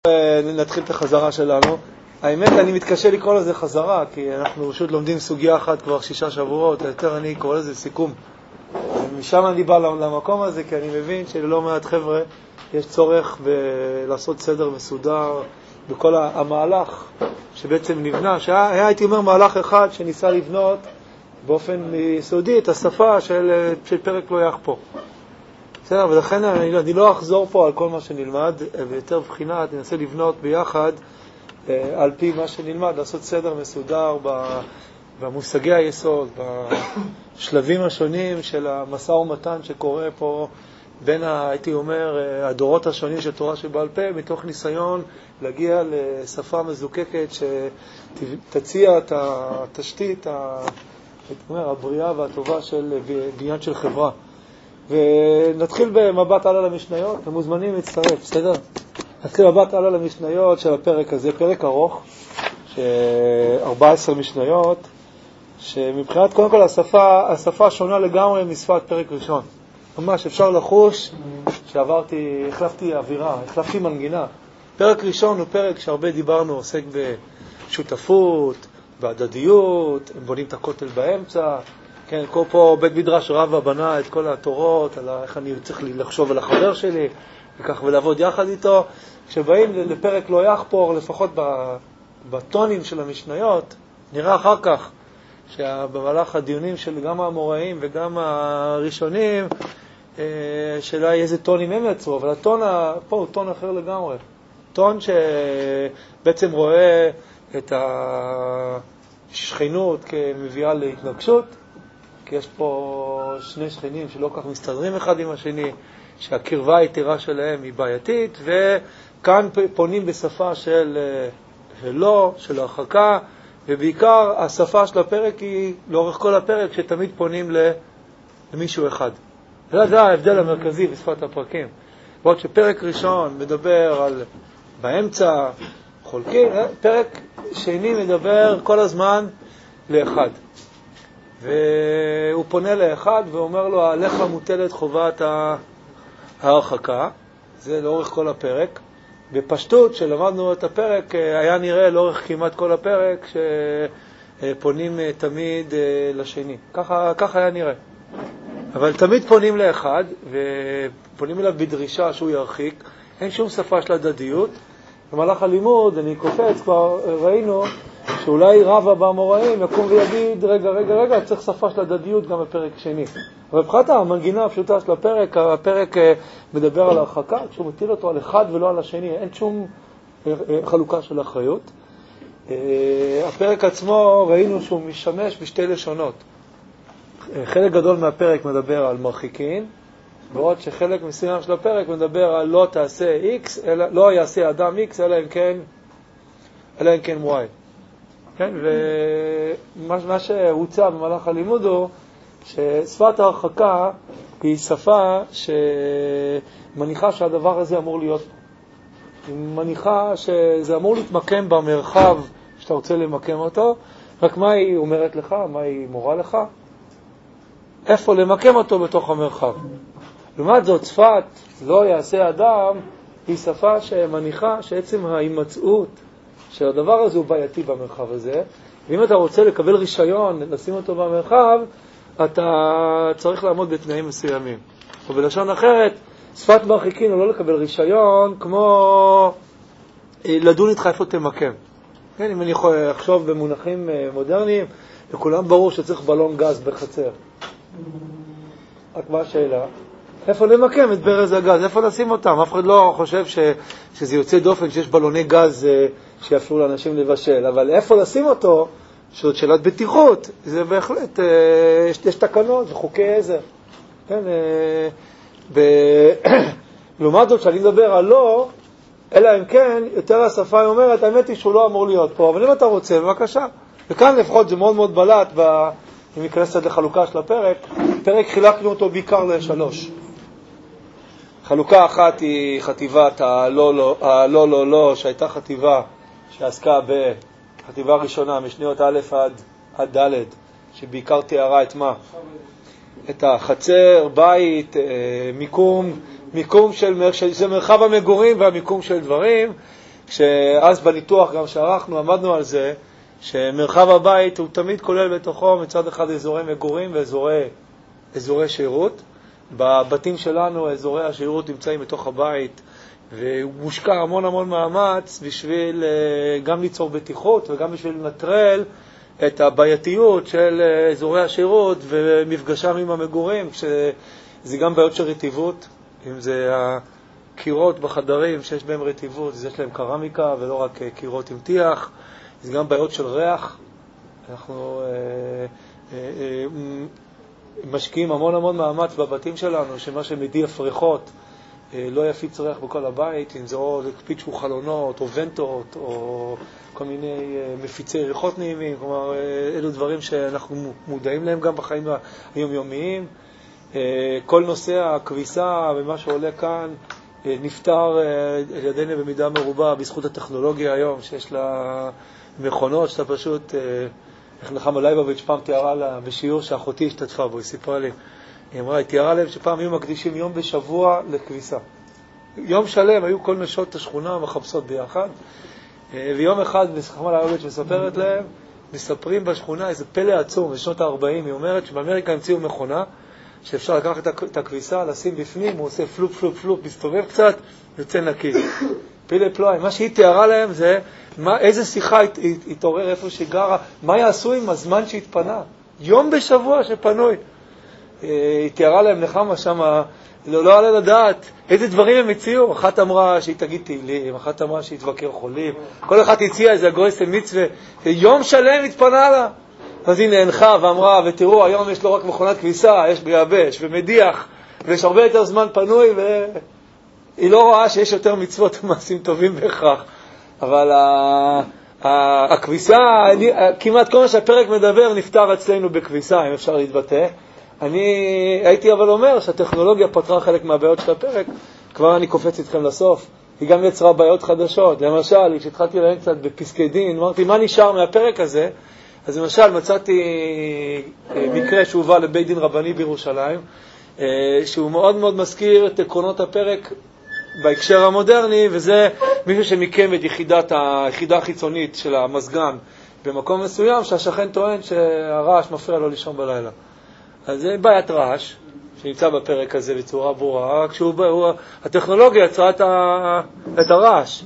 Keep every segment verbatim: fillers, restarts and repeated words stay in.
נתחיל את החזרה שלנו. האמת, אני מתקשה לקרוא לזה חזרה, כי אנחנו פשוט לומדים סוגיה אחת כבר שישה שבועות, יותר אני קורא לזה סיכום. משם אני בא למקום הזה, כי אני מבין שללא מעט חבר'ה יש צורך ב- לעשות סדר מסודר בכל המהלך שבעצם נבנה, שהיה, הייתי אומר, מהלך אחד שניסה לבנות באופן יסודי את השפה של, של פרק לא יחפור. בסדר, ולכן אני, אני לא אחזור פה על כל מה שנלמד, ויותר בחינת, ננסה לבנות ביחד על פי מה שנלמד, לעשות סדר מסודר במושגי היסוד, בשלבים השונים של המשא ומתן שקורה פה בין, הייתי אומר, הדורות השונים של תורה שבעל פה, מתוך ניסיון להגיע לשפה מזוקקת שתציע את התשתית, הייתי אומר, הבריאה והטובה של בניין של חברה. ונתחיל במבט הלאה למשניות, אתם מוזמנים להצטרף, בסדר? נתחיל במבט הלאה למשניות של הפרק הזה, פרק ארוך, ארבע עשרה משניות, שמבחינת קודם כל השפה, השפה שונה לגמרי משפת פרק ראשון. ממש אפשר לחוש שעברתי, החלפתי אווירה, החלפתי מנגינה. פרק ראשון הוא פרק שהרבה דיברנו, עוסק בשותפות, בהדדיות, הם בונים את הכותל באמצע, כן, כל פה בית מדרש רבא בנה את כל התורות, על איך אני צריך לחשוב על החבר שלי, וכך ולעבוד יחד איתו. כשבאים לפרק לא יחפור, לפחות בטונים של המשניות, נראה אחר כך, שבמהלך הדיונים של גם האמוראים וגם הראשונים, שאלה איזה טונים הם יצרו, אבל הטון פה הוא טון אחר לגמרי. טון שבעצם רואה את השכנות כמביאה להתנגשות, כי יש פה שני שכנים שלא כך מסתדרים אחד עם השני, שהקרבה היתרה שלהם היא בעייתית, וכאן פונים בשפה של לא, של הרחקה, ובעיקר השפה של הפרק היא לאורך כל הפרק שתמיד פונים למישהו אחד. זה ההבדל המרכזי בשפת הפרקים. בעוד שפרק ראשון מדבר על באמצע חולקים, פרק שני מדבר כל הזמן לאחד. והוא פונה לאחד ואומר לו, עליך מוטלת חובת ההרחקה. זה לאורך כל הפרק. בפשטות שלמדנו את הפרק, היה נראה לאורך כמעט כל הפרק שפונים תמיד לשני. ככה, ככה היה נראה. אבל תמיד פונים לאחד ופונים אליו בדרישה שהוא ירחיק. אין שום שפה של הדדיות. במהלך הלימוד, אני קופץ, כבר ראינו שאולי רבא באמוראים יקום ויגיד, רגע, רגע, רגע, צריך שפה של הדדיות גם בפרק שני. אבל מבחינת המנגינה הפשוטה של הפרק, הפרק מדבר על הרחקה, כשהוא מטיל אותו על אחד ולא על השני, אין שום חלוקה של אחריות. הפרק עצמו ראינו שהוא משמש בשתי לשונות. חלק גדול מהפרק מדבר על מרחיקין, בעוד שחלק מסוים של הפרק מדבר על לא תעשה X, אלא, לא יעשה אדם X, אלא אם כן, אלא אם כן Y. כן, ומה שהוצא במהלך הלימוד הוא ששפת ההרחקה היא שפה שמניחה שהדבר הזה אמור להיות, היא מניחה שזה אמור להתמקם במרחב שאתה רוצה למקם אותו, רק מה היא אומרת לך, מה היא מורה לך? איפה למקם אותו בתוך המרחב. לעומת זאת, שפת לא יעשה אדם היא שפה שמניחה שעצם ההימצאות של הדבר הזה הוא בעייתי במרחב הזה, ואם אתה רוצה לקבל רישיון, לשים אותו במרחב, אתה צריך לעמוד בתנאים מסוימים. ובלשון אחרת, שפת מרחיקין הוא לא לקבל רישיון, כמו לדון איתך איפה תמקם. כן, אם אני יכול לחשוב במונחים מודרניים, לכולם ברור שצריך בלון גז בחצר. רק מה השאלה? איפה למקם את ברז הגז? איפה לשים אותם? אף אחד לא חושב ש, שזה יוצא דופן שיש בלוני גז שיאפשרו לאנשים לבשל, אבל איפה לשים אותו? זאת שאלת בטיחות. זה בהחלט, יש, יש תקנות וחוקי עזר. כן, ב... לעומת זאת שאני מדבר על לא, אלא אם כן, יותר השפה אומרת, האמת היא שהוא לא אמור להיות פה, אבל אם אתה רוצה, בבקשה. וכאן לפחות זה מאוד מאוד בלט, ב... אם ניכנס לחלוקה של הפרק, פרק חילקנו אותו בעיקר לשלוש. חלוקה אחת היא חטיבת הלא לא, הלא לא לא, שהייתה חטיבה שעסקה בחטיבה ראשונה, משניות א' עד, עד ד', שבעיקר תיארה את מה? את החצר, בית, מיקום, מיקום של, של מרחב המגורים והמיקום של דברים, כשאז בניתוח גם שערכנו, עמדנו על זה, שמרחב הבית הוא תמיד כולל בתוכו מצד אחד אזורי מגורים ואזורי אזורי שירות. בבתים שלנו אזורי השירות נמצאים בתוך הבית, ומושקע המון המון מאמץ בשביל גם ליצור בטיחות וגם בשביל לנטרל את הבעייתיות של אזורי השירות ומפגשם עם המגורים, שזה גם בעיות של רטיבות, אם זה הקירות בחדרים שיש בהם רטיבות, אז יש להם קרמיקה ולא רק קירות עם טיח. זה גם בעיות של ריח. אנחנו אה, אה, אה, משקיעים המון המון מאמץ בבתים שלנו, שמה שמדיף ריחות אה, לא יפיץ ריח בכל הבית, אם זה או פיצ'ו חלונות או ונטות או כל מיני אה, מפיצי ריחות נעימים. כלומר, אה, אלו דברים שאנחנו מודעים להם גם בחיים היומיומיים. אה, כל נושא הכביסה ומה שעולה כאן אה, נפטר אה, על ידינו במידה מרובה בזכות הטכנולוגיה היום, שיש לה מכונות שאתה פשוט, איך נחמה לייבוביץ' פעם תיארה לה בשיעור שאחותי השתתפה בו, היא סיפרה לי, היא אמרה, היא תיארה להם שפעם היו מקדישים יום בשבוע לכביסה. יום שלם היו כל נשות השכונה מחפשות ביחד, ויום אחד נחמה לייבוביץ' מספרת להם, מספרים בשכונה איזה פלא עצום, בשנות ה-ארבעים, היא אומרת שבאמריקה המציאו מכונה, שאפשר לקחת את הכביסה, לשים בפנים, הוא עושה פלופ פלופ פלופ, מסתובב קצת, יוצא נקי. פילה פלואי, מה שהיא תיארה להם זה מה, איזה שיחה התעורר איפה שגרה, מה יעשו עם הזמן שהתפנה, יום בשבוע שפנוי. היא תיארה להם נחמה שם, לא, לא עלה לדעת איזה דברים הם הציעו. אחת אמרה שהיא תגיד תהילים, אחת אמרה שהיא תבקר חולים, כל אחת הציעה איזה גויסה מצווה, יום שלם התפנה לה. אז היא נהנחה ואמרה, ותראו, היום יש לו רק מכונת כביסה, יש ביבש ומדיח, ויש הרבה יותר זמן פנוי, והיא לא רואה שיש יותר מצוות ומעשים טובים בהכרח. אבל הכביסה, כמעט כל מה שהפרק מדבר נפטר אצלנו בכביסה, אם אפשר להתבטא. אני הייתי אבל אומר שהטכנולוגיה פתרה חלק מהבעיות של הפרק, כבר אני קופץ איתכם לסוף. היא גם יצרה בעיות חדשות. למשל, כשהתחלתי להן קצת בפסקי דין, אמרתי, מה נשאר מהפרק הזה? אז למשל, מצאתי מקרה שהובא לבית דין רבני בירושלים, שהוא מאוד מאוד מזכיר את עקרונות הפרק בהקשר המודרני, וזה מישהו שמיקם את יחידת, היחידה החיצונית של המסגן במקום מסוים, שהשכן טוען שהרעש מפריע לו לישון בלילה. אז זה בעיית רעש, שנמצא בפרק הזה בצורה ברורה, כשהטכנולוגיה יצרה את, ה, את הרעש.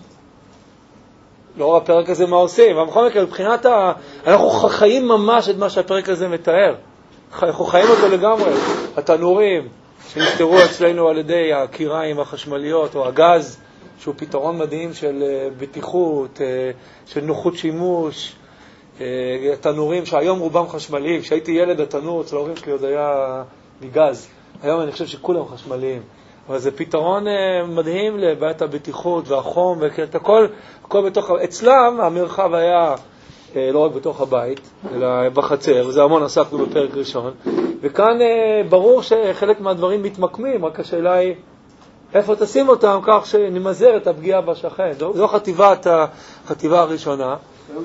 לא הפרק הזה מה עושים, אבל בכל מקרה, מבחינת ה... אנחנו חיים ממש את מה שהפרק הזה מתאר. אנחנו חיים אותו לגמרי. התנורים שנפטרו אצלנו על ידי הקיריים החשמליות או הגז, שהוא פתרון מדהים של בטיחות, של נוחות שימוש. התנורים שהיום רובם חשמליים, כשהייתי ילד התנור אצל ההורים שלי עוד היה מגז. היום אני חושב שכולם חשמליים. אבל זה פתרון מדהים לבעיית הבטיחות והחום, ואת הכל, הכל בתוך, אצלם המרחב היה לא רק בתוך הבית, אלא בחצר, וזה המון עסקנו בפרק ראשון, וכאן ברור שחלק מהדברים מתמקמים, רק השאלה היא איפה תשים אותם כך שנמזער את הפגיעה בשכן. זו חטיבת, החטיבה הראשונה.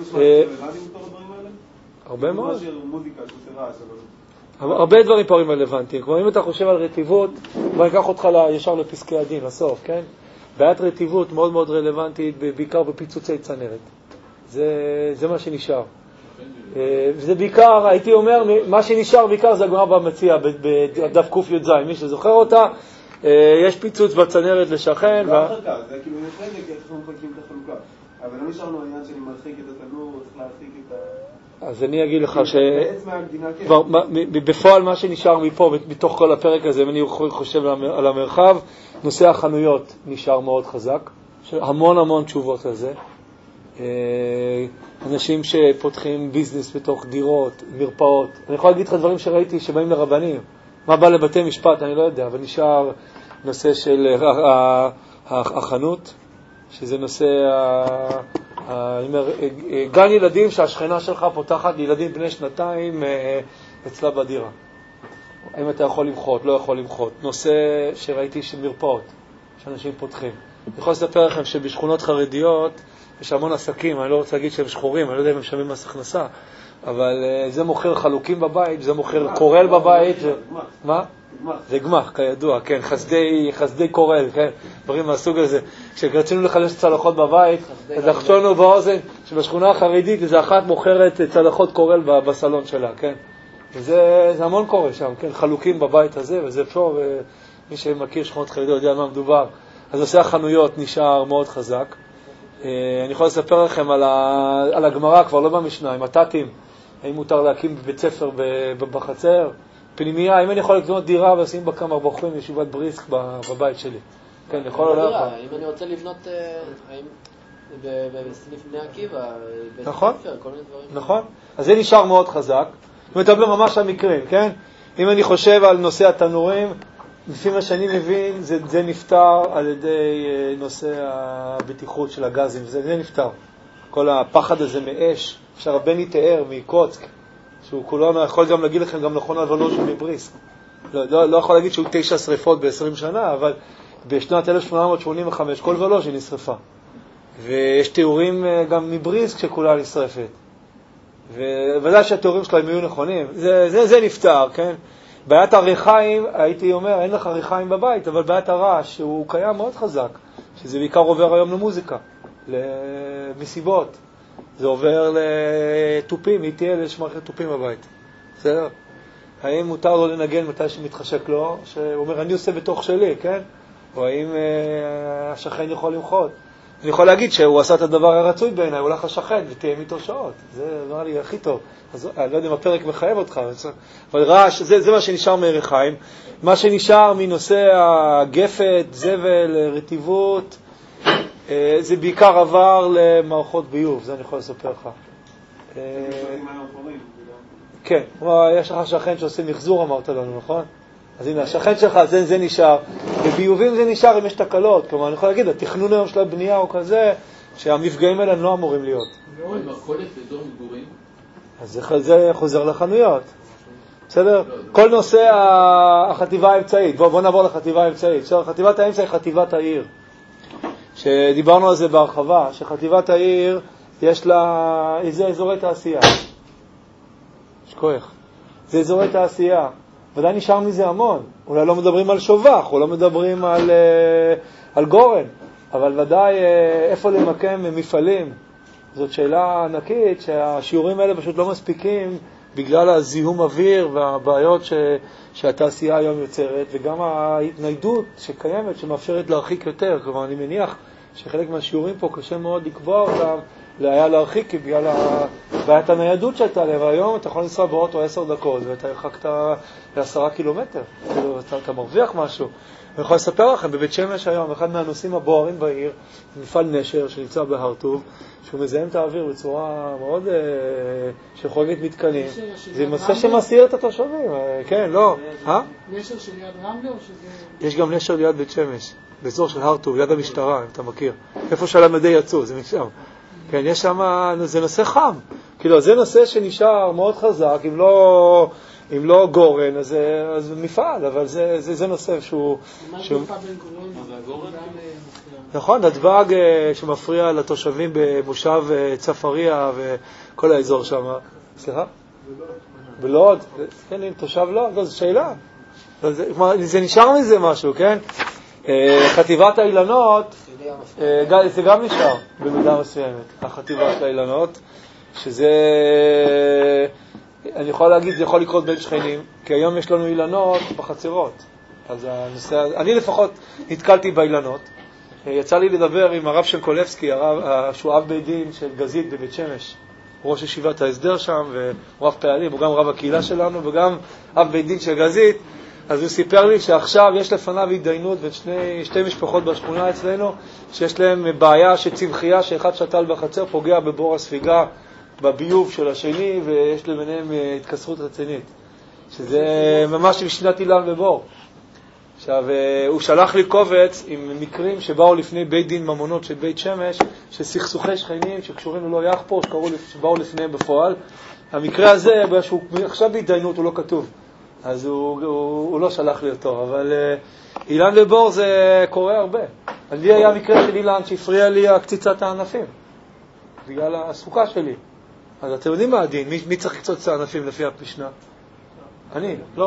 הרבה מאוד. הרבה דברים פה הם רלוונטיים. כמו אם אתה חושב על רטיבות, בוא ניקח אותך ישר לפסקי הדין, לסוף, כן? בעיית רטיבות מאוד מאוד רלוונטית, בעיקר בפיצוצי צנרת. זה, זה מה שנשאר. זה בעיקר, הייתי אומר, מה שנשאר בעיקר זה הגמרא במציאה, בדף קוף י"ז, מי שזוכר אותה, יש פיצוץ בצנרת לשכן. זה החלקה, זה כאילו נשאר לי, כי אנחנו מחלקים את החלוקה. אבל לא נשארנו העניין שאני מרחיק את התנור, צריך להרחיק את ה... אז אני אגיד לך שבפועל מה שנשאר מפה, מתוך כל הפרק הזה, אם אני חושב על המרחב, נושא החנויות נשאר מאוד חזק, המון המון תשובות על זה. אנשים שפותחים ביזנס בתוך דירות, מרפאות. אני יכול להגיד לך דברים שראיתי שבאים לרבנים. מה בא לבתי משפט, אני לא יודע, אבל נשאר נושא של החנות, שזה נושא, אני אומר, גן ילדים שהשכנה שלך פותחת לילדים בני שנתיים אצלה בדירה. האם אתה יכול למחות, לא יכול למחות. נושא שראיתי של מרפאות, שאנשים פותחים. אני יכול לספר לכם שבשכונות חרדיות יש המון עסקים, אני לא רוצה להגיד שהם שחורים, אני לא יודע אם הם משלמים מס הכנסה, אבל זה מוכר חלוקים בבית, זה מוכר קורל בבית. מה? זה גמח, כידוע, כן, חסדי, חסדי קורל, כן, דברים מהסוג הזה. כשרצינו לחלש צלחות בבית, אז לחשנו באוזן שבשכונה החרדית איזה אחת מוכרת צלחות קורל בסלון שלה, כן. וזה זה המון קורה שם, כן, חלוקים בבית הזה, וזה פה, ומי שמכיר שכונות חרדיות יודע על מה מדובר. אז נושא החנויות נשאר מאוד חזק. אני יכול לספר לכם על, ה... על הגמרא, כבר לא במשנה, עם התתים, האם מותר להקים בית ספר בחצר, פנימייה, אם אני יכול לקנות דירה ולשים בה כמה בחורים ישיבת בריסק בבית שלי. כן, יכול או לא יכול. אם אני רוצה לבנות, האם בסניף בני עקיבא, בית נכון, ספר, כל מיני דברים. נכון, אז זה נשאר מאוד חזק. מדבר ממש על מקרים, כן? אם אני חושב על נושא התנורים, לפי מה שאני מבין, זה, זה נפטר על ידי נושא הבטיחות של הגזים, זה, זה נפטר. כל הפחד הזה מאש, אפשר הבני תיאר מקוצק, שהוא כולנו יכול גם להגיד לכם גם נכון על ולוז'ין מבריסק. לא, לא, לא יכול להגיד שהוא תשע שריפות ב-עשרים שנה, אבל בשנת אלף שמונה מאות שמונים וחמש כל ולוז'ין נשרפה. ויש תיאורים גם מבריסק שכולה נשרפת. וודאי שהתיאורים שלהם יהיו נכונים. זה, זה, זה נפטר, כן? בעיית הריחיים, הייתי אומר, אין לך ריחיים בבית, אבל בעיית הרעש, שהוא קיים מאוד חזק, שזה בעיקר עובר היום למוזיקה, למסיבות. זה עובר לטופים, היא תהיה יש מערכת טופים בבית. בסדר? האם מותר לו לנגן מתי שמתחשק לו, שהוא אומר, אני עושה בתוך שלי, כן? או האם אה, השכן יכול למחות? אני יכול להגיד שהוא עשה את הדבר הרצוי בעיניי, הוא הולך לשכן ותהיה איתו שעות. זה נראה לי הכי טוב. אז אני לא יודע אם הפרק מחייב אותך, אבל רעש, זה, זה מה שנשאר מריחיים. מה שנשאר מנושא הגפת, זבל, רטיבות, זה בעיקר עבר למערכות ביוב, זה אני יכול לספר לך. כן, יש לך שכן שעושה מחזור, אמרת לנו, נכון? אז הנה, השכן שלך, זה, זה נשאר. בביובים זה נשאר אם יש תקלות. כלומר, אני יכול להגיד, התכנון היום של הבנייה הוא כזה, שהמפגעים האלה לא אמורים להיות. מרכולת באזור מגורים? אז זה, זה חוזר לחנויות. בסדר? כל נושא החטיבה האמצעית. בוא, בוא נעבור לחטיבה האמצעית. חטיבת האמצע היא חטיבת העיר. שדיברנו על זה בהרחבה, שחטיבת העיר יש לה איזה אזורי תעשייה. שכוח. זה אזורי תעשייה. ודאי נשאר מזה המון. אולי לא מדברים על שובח, או לא מדברים על, על גורן, אבל ודאי איפה למקם מפעלים. זאת שאלה ענקית שהשיעורים האלה פשוט לא מספיקים בגלל הזיהום אוויר והבעיות ש, שהתעשייה היום יוצרת, וגם ההתניידות שקיימת שמאפשרת להרחיק יותר. כלומר, אני מניח שחלק מהשיעורים פה קשה מאוד לקבוע אותם, היה להרחיק בגלל בעיית הניידות שהייתה לב. היום אתה יכול לנסוע באוטו עשר דקות ואתה הרחקת לעשרה קילומטר. כאילו, אתה, אתה מרוויח משהו. אני יכול לספר לכם, בבית שמש היום, אחד מהנושאים הבוערים בעיר, מפעל נשר שנמצא בהרטוב, שהוא מזהם את האוויר בצורה מאוד אה, שחוגגת מתקנים. זה נושא שמסעיר את התושבים. אה, כן, לא. אה? נשר של יד רמלה או שזה... יש גם נשר ליד בית שמש, באזור של הרטוב, ליד המשטרה, אם אתה מכיר. איפה שהלמדי יצאו, זה משם. כן, יש שם, זה נושא חם. כאילו, זה נושא שנשאר מאוד חזק, אם לא, אם לא גורן, אז זה מפעל, אבל זה, זה, זה נושא שהוא... מה שהוא... תקופה בין גורן? נכון, נתב"ג שמפריע לתושבים במושב צפריה וכל האזור שם. סליחה? בלוד. כן, תושב לוד, זו שאלה. זה, זה נשאר מזה משהו, כן? חטיבת האילנות, זה גם נשאר במידה מסוימת, החטיבה של האילנות, שזה, אני יכול להגיד, זה יכול לקרות בין שכנים, כי היום יש לנו אילנות בחצרות. אז הנושא, אני לפחות נתקלתי באילנות. יצא לי לדבר עם הרב שנקולבסקי, הרב, שהוא אב בית דין של גזית בבית שמש, ראש ישיבת ההסדר שם, והוא רב פעלים, הוא גם רב הקהילה שלנו, וגם אב בית דין של גזית. אז הוא סיפר לי שעכשיו יש לפניו התדיינות בין שני, שתי משפחות בשכונה אצלנו, שיש להם בעיה שצמחייה שאחד שתל בחצר פוגע בבור הספיגה, בביוב של השני, ויש לביניהם התכסרות רצינית. שזה ממש משנת אילן ובור. עכשיו, הוא שלח לי קובץ עם מקרים שבאו לפני בית דין ממונות של בית שמש, שסכסוכי שכנים שקשורים ללא יחפור, שבאו לפניהם בפועל. המקרה הזה, שהוא עכשיו בהתדיינות, הוא לא כתוב. אז הוא, הוא, הוא לא שלח לי אותו, אבל uh, אילן ובור זה קורה הרבה. לי היה מקרה של אילן שהפריע לי הקציצת הענפים, בגלל הסוכה שלי. אז אתם יודעים מה הדין? מי, מי צריך לקצוץ את הענפים לפי הפשנה? אני, לא.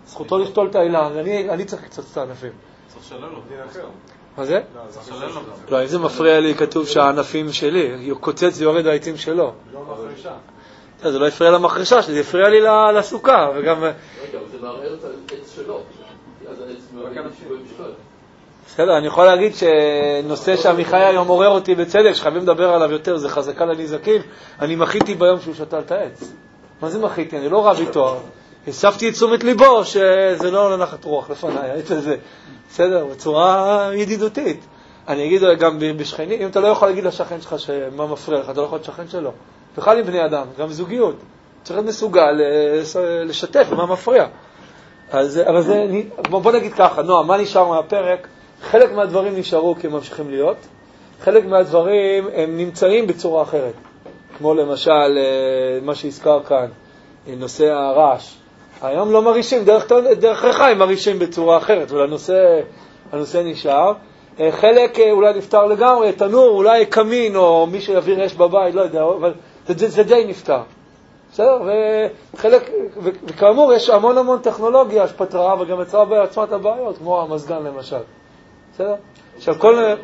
זכותו לשתול את האילן, אני, אני צריך קצת את הענפים. צריך לשלם לו. מה זה? צריך לשלם לו. לא, אם זה מפריע לי, כתוב שהענפים שלי, קוצץ זה יורד העצים שלו. לא מחרישה. זה לא יפריע למחרישה שלי, זה יפריע לי לסוכה, וגם... רגע, אבל זה מערער את העץ שלו, אז העץ מערער שבוי משקל. בסדר, אני יכול להגיד שנושא שעמיחי היום עורר אותי בצדק, שחייבים לדבר עליו יותר, זה חזקה לנזקים. אני מחיתי ביום שהוא שתל את העץ. מה זה מחיתי? אני לא רב איתו. הספתי את תשומת ליבו שזה לא לנחת רוח לפניי, העץ הזה. בסדר, בצורה ידידותית. אני אגיד גם בשכנים, אם אתה לא יכול להגיד לשכן שלך מה מפריע לך, אתה לא יכול להיות שכן שלו. בכלל עם בני אדם, גם זוגיות. צריך להיות מסוגל לשתף מה מפריע. אז, אבל זה, בוא נגיד ככה, נועם, מה נשאר מהפרק? חלק מהדברים נשארו כי הם ממשיכים להיות, חלק מהדברים הם נמצאים בצורה אחרת, כמו למשל מה שהזכר כאן, נושא הרעש. היום לא מרישים, דרך, דרך רחיים מרישים בצורה אחרת, אבל הנושא, הנושא נשאר. חלק אולי נפטר לגמרי, תנור, אולי קמין או מי שיביר אש בבית, לא יודע, אבל זה, זה די נפטר. בסדר? וחלק, וכאמור יש המון המון טכנולוגיה שפתרה וגם יצרה בעצמת הבעיות, כמו המזגן למשל. בסדר? עכשיו כל... לרב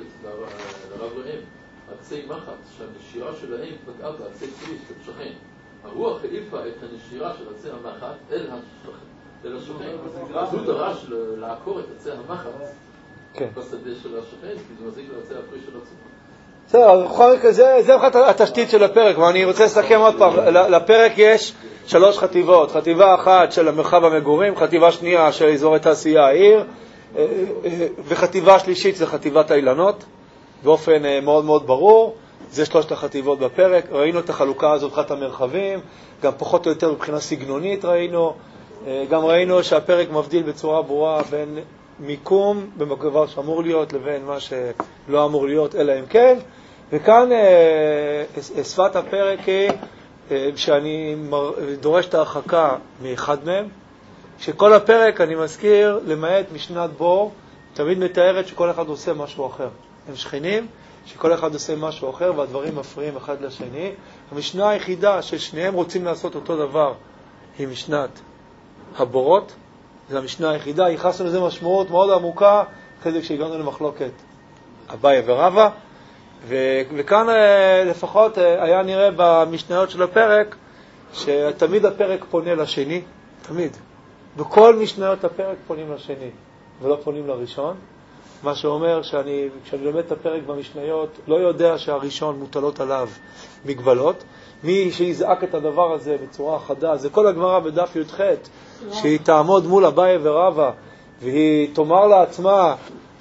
להם, עצי מחט, שהנשירה שלהם פגעה בעצי צריף של שכן. הרוח העיפה את הנשירה של עצי המחט אל השכן. אז הוא דרש לעקור את עצי המחט בשדה של השכן, כי זה מזיק לעצי הפרי של עצמו. בסדר, זה התשתית של הפרק, ואני רוצה לסכם עוד פעם. לפרק יש שלוש חטיבות. חטיבה אחת של המרחב המגורים, חטיבה שנייה של אזורי תעשייה העיר, וחטיבה שלישית זה חטיבת האילנות, באופן מאוד מאוד ברור. זה שלושת החטיבות בפרק. ראינו את החלוקה הזאת, חת המרחבים, גם פחות או יותר מבחינה סגנונית ראינו. גם ראינו שהפרק מבדיל בצורה ברורה בין מיקום במקום שאמור להיות לבין מה שלא אמור להיות, אלא אם כן. וכאן שפת הפרק היא שאני דורש את ההרחקה מאחד מהם, שכל הפרק, אני מזכיר, למעט משנת בור, תמיד מתארת שכל אחד עושה משהו אחר. הם שכנים, שכל אחד עושה משהו אחר, והדברים מפריעים אחד לשני. המשנה היחידה ששניהם רוצים לעשות אותו דבר, היא משנת הבורות. זו המשנה היחידה, ייחסנו לזה משמעות מאוד עמוקה, אחרי זה כשהגענו למחלוקת אביי ורבא. ו- וכאן לפחות היה נראה במשניות של הפרק, שתמיד הפרק פונה לשני, תמיד. בכל משניות הפרק פונים לשני, ולא פונים לראשון. מה שאומר שאני, כשאני לומד את הפרק במשניות, לא יודע שהראשון מוטלות עליו מגבלות. מי שיזעק את הדבר הזה בצורה חדה, זה כל הגמרא בדף י"ח, שהיא תעמוד מול אביי ורבא, והיא תאמר לעצמה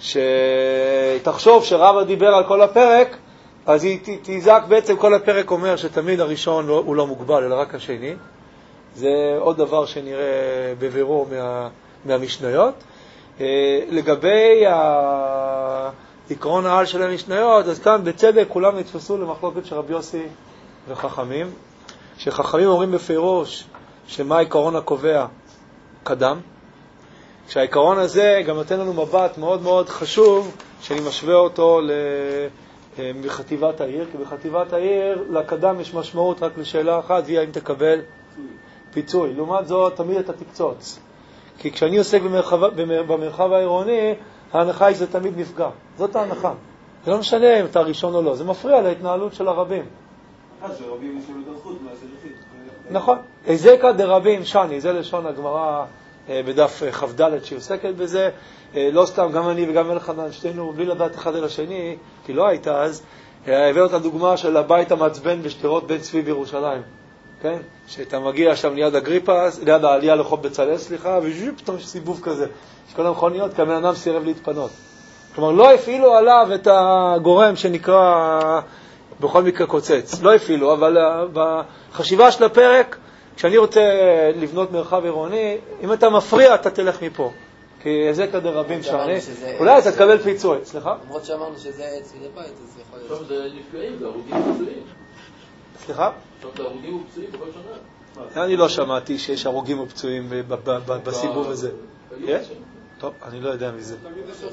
שתחשוב שרבא דיבר על כל הפרק, אז היא תזעק, בעצם כל הפרק אומר שתמיד הראשון לא, הוא לא מוגבל, אלא רק השני. זה עוד דבר שנראה בבירור מה, מהמשניות. לגבי העקרון העל של המשניות, אז כאן בצדק כולם נתפסו למחלוקת של רבי יוסי וחכמים, שחכמים אומרים בפירוש שמה העיקרון הקובע? קדם. שהעיקרון הזה גם נותן לנו מבט מאוד מאוד חשוב, שאני משווה אותו לחטיבת העיר, כי בחטיבת העיר לקדם יש משמעות רק לשאלה אחת, והיא האם תקבל פיצוי. לעומת זאת, תמיד אתה תקצוץ. כי כשאני עוסק במרחב, במרחב העירוני, ההנחה היא זה תמיד נפגע. זאת ההנחה. זה לא משנה אם אתה ראשון או לא, זה מפריע להתנהלות של הרבים. אז שרבים יש לנו דרכות מהסרפית. נכון. איזקה דרבים שני, זה לשון הגמרא בדף כ"ד שעוסקת בזה. לא סתם, גם אני וגם אלחנן, שתינו, בלי לדעת אחד אל השני, כי לא הייתה אז, הבאנו את הדוגמה של הבית המעצבן בשדרות בן צבי בירושלים. כן? שאתה מגיע שם ליד הגריפה, ליד העלייה לחוף בצלאל, סליחה, ופתאום יש סיבוב כזה. שכל המכוניות, כי הבן אדם סירב להתפנות. כלומר, לא הפעילו עליו את הגורם שנקרא בכל מקרה קוצץ. לא הפעילו, אבל בחשיבה של הפרק, כשאני רוצה לבנות מרחב עירוני, אם אתה מפריע, אתה תלך מפה. כי זה כדי רבים שאני, אולי אתה תקבל פיצוי. סליחה? למרות שאמרנו שזה עץ וזה בית, אז יכול להיות. עכשיו זה נפגעים, זה הרוגים ופצועים. סליחה? עכשיו זה הרוגים ופצועים בכל שנה. אני לא שמעתי שיש הרוגים ופצועים בסיבוב הזה. יש? טוב, אני לא יודע מזה.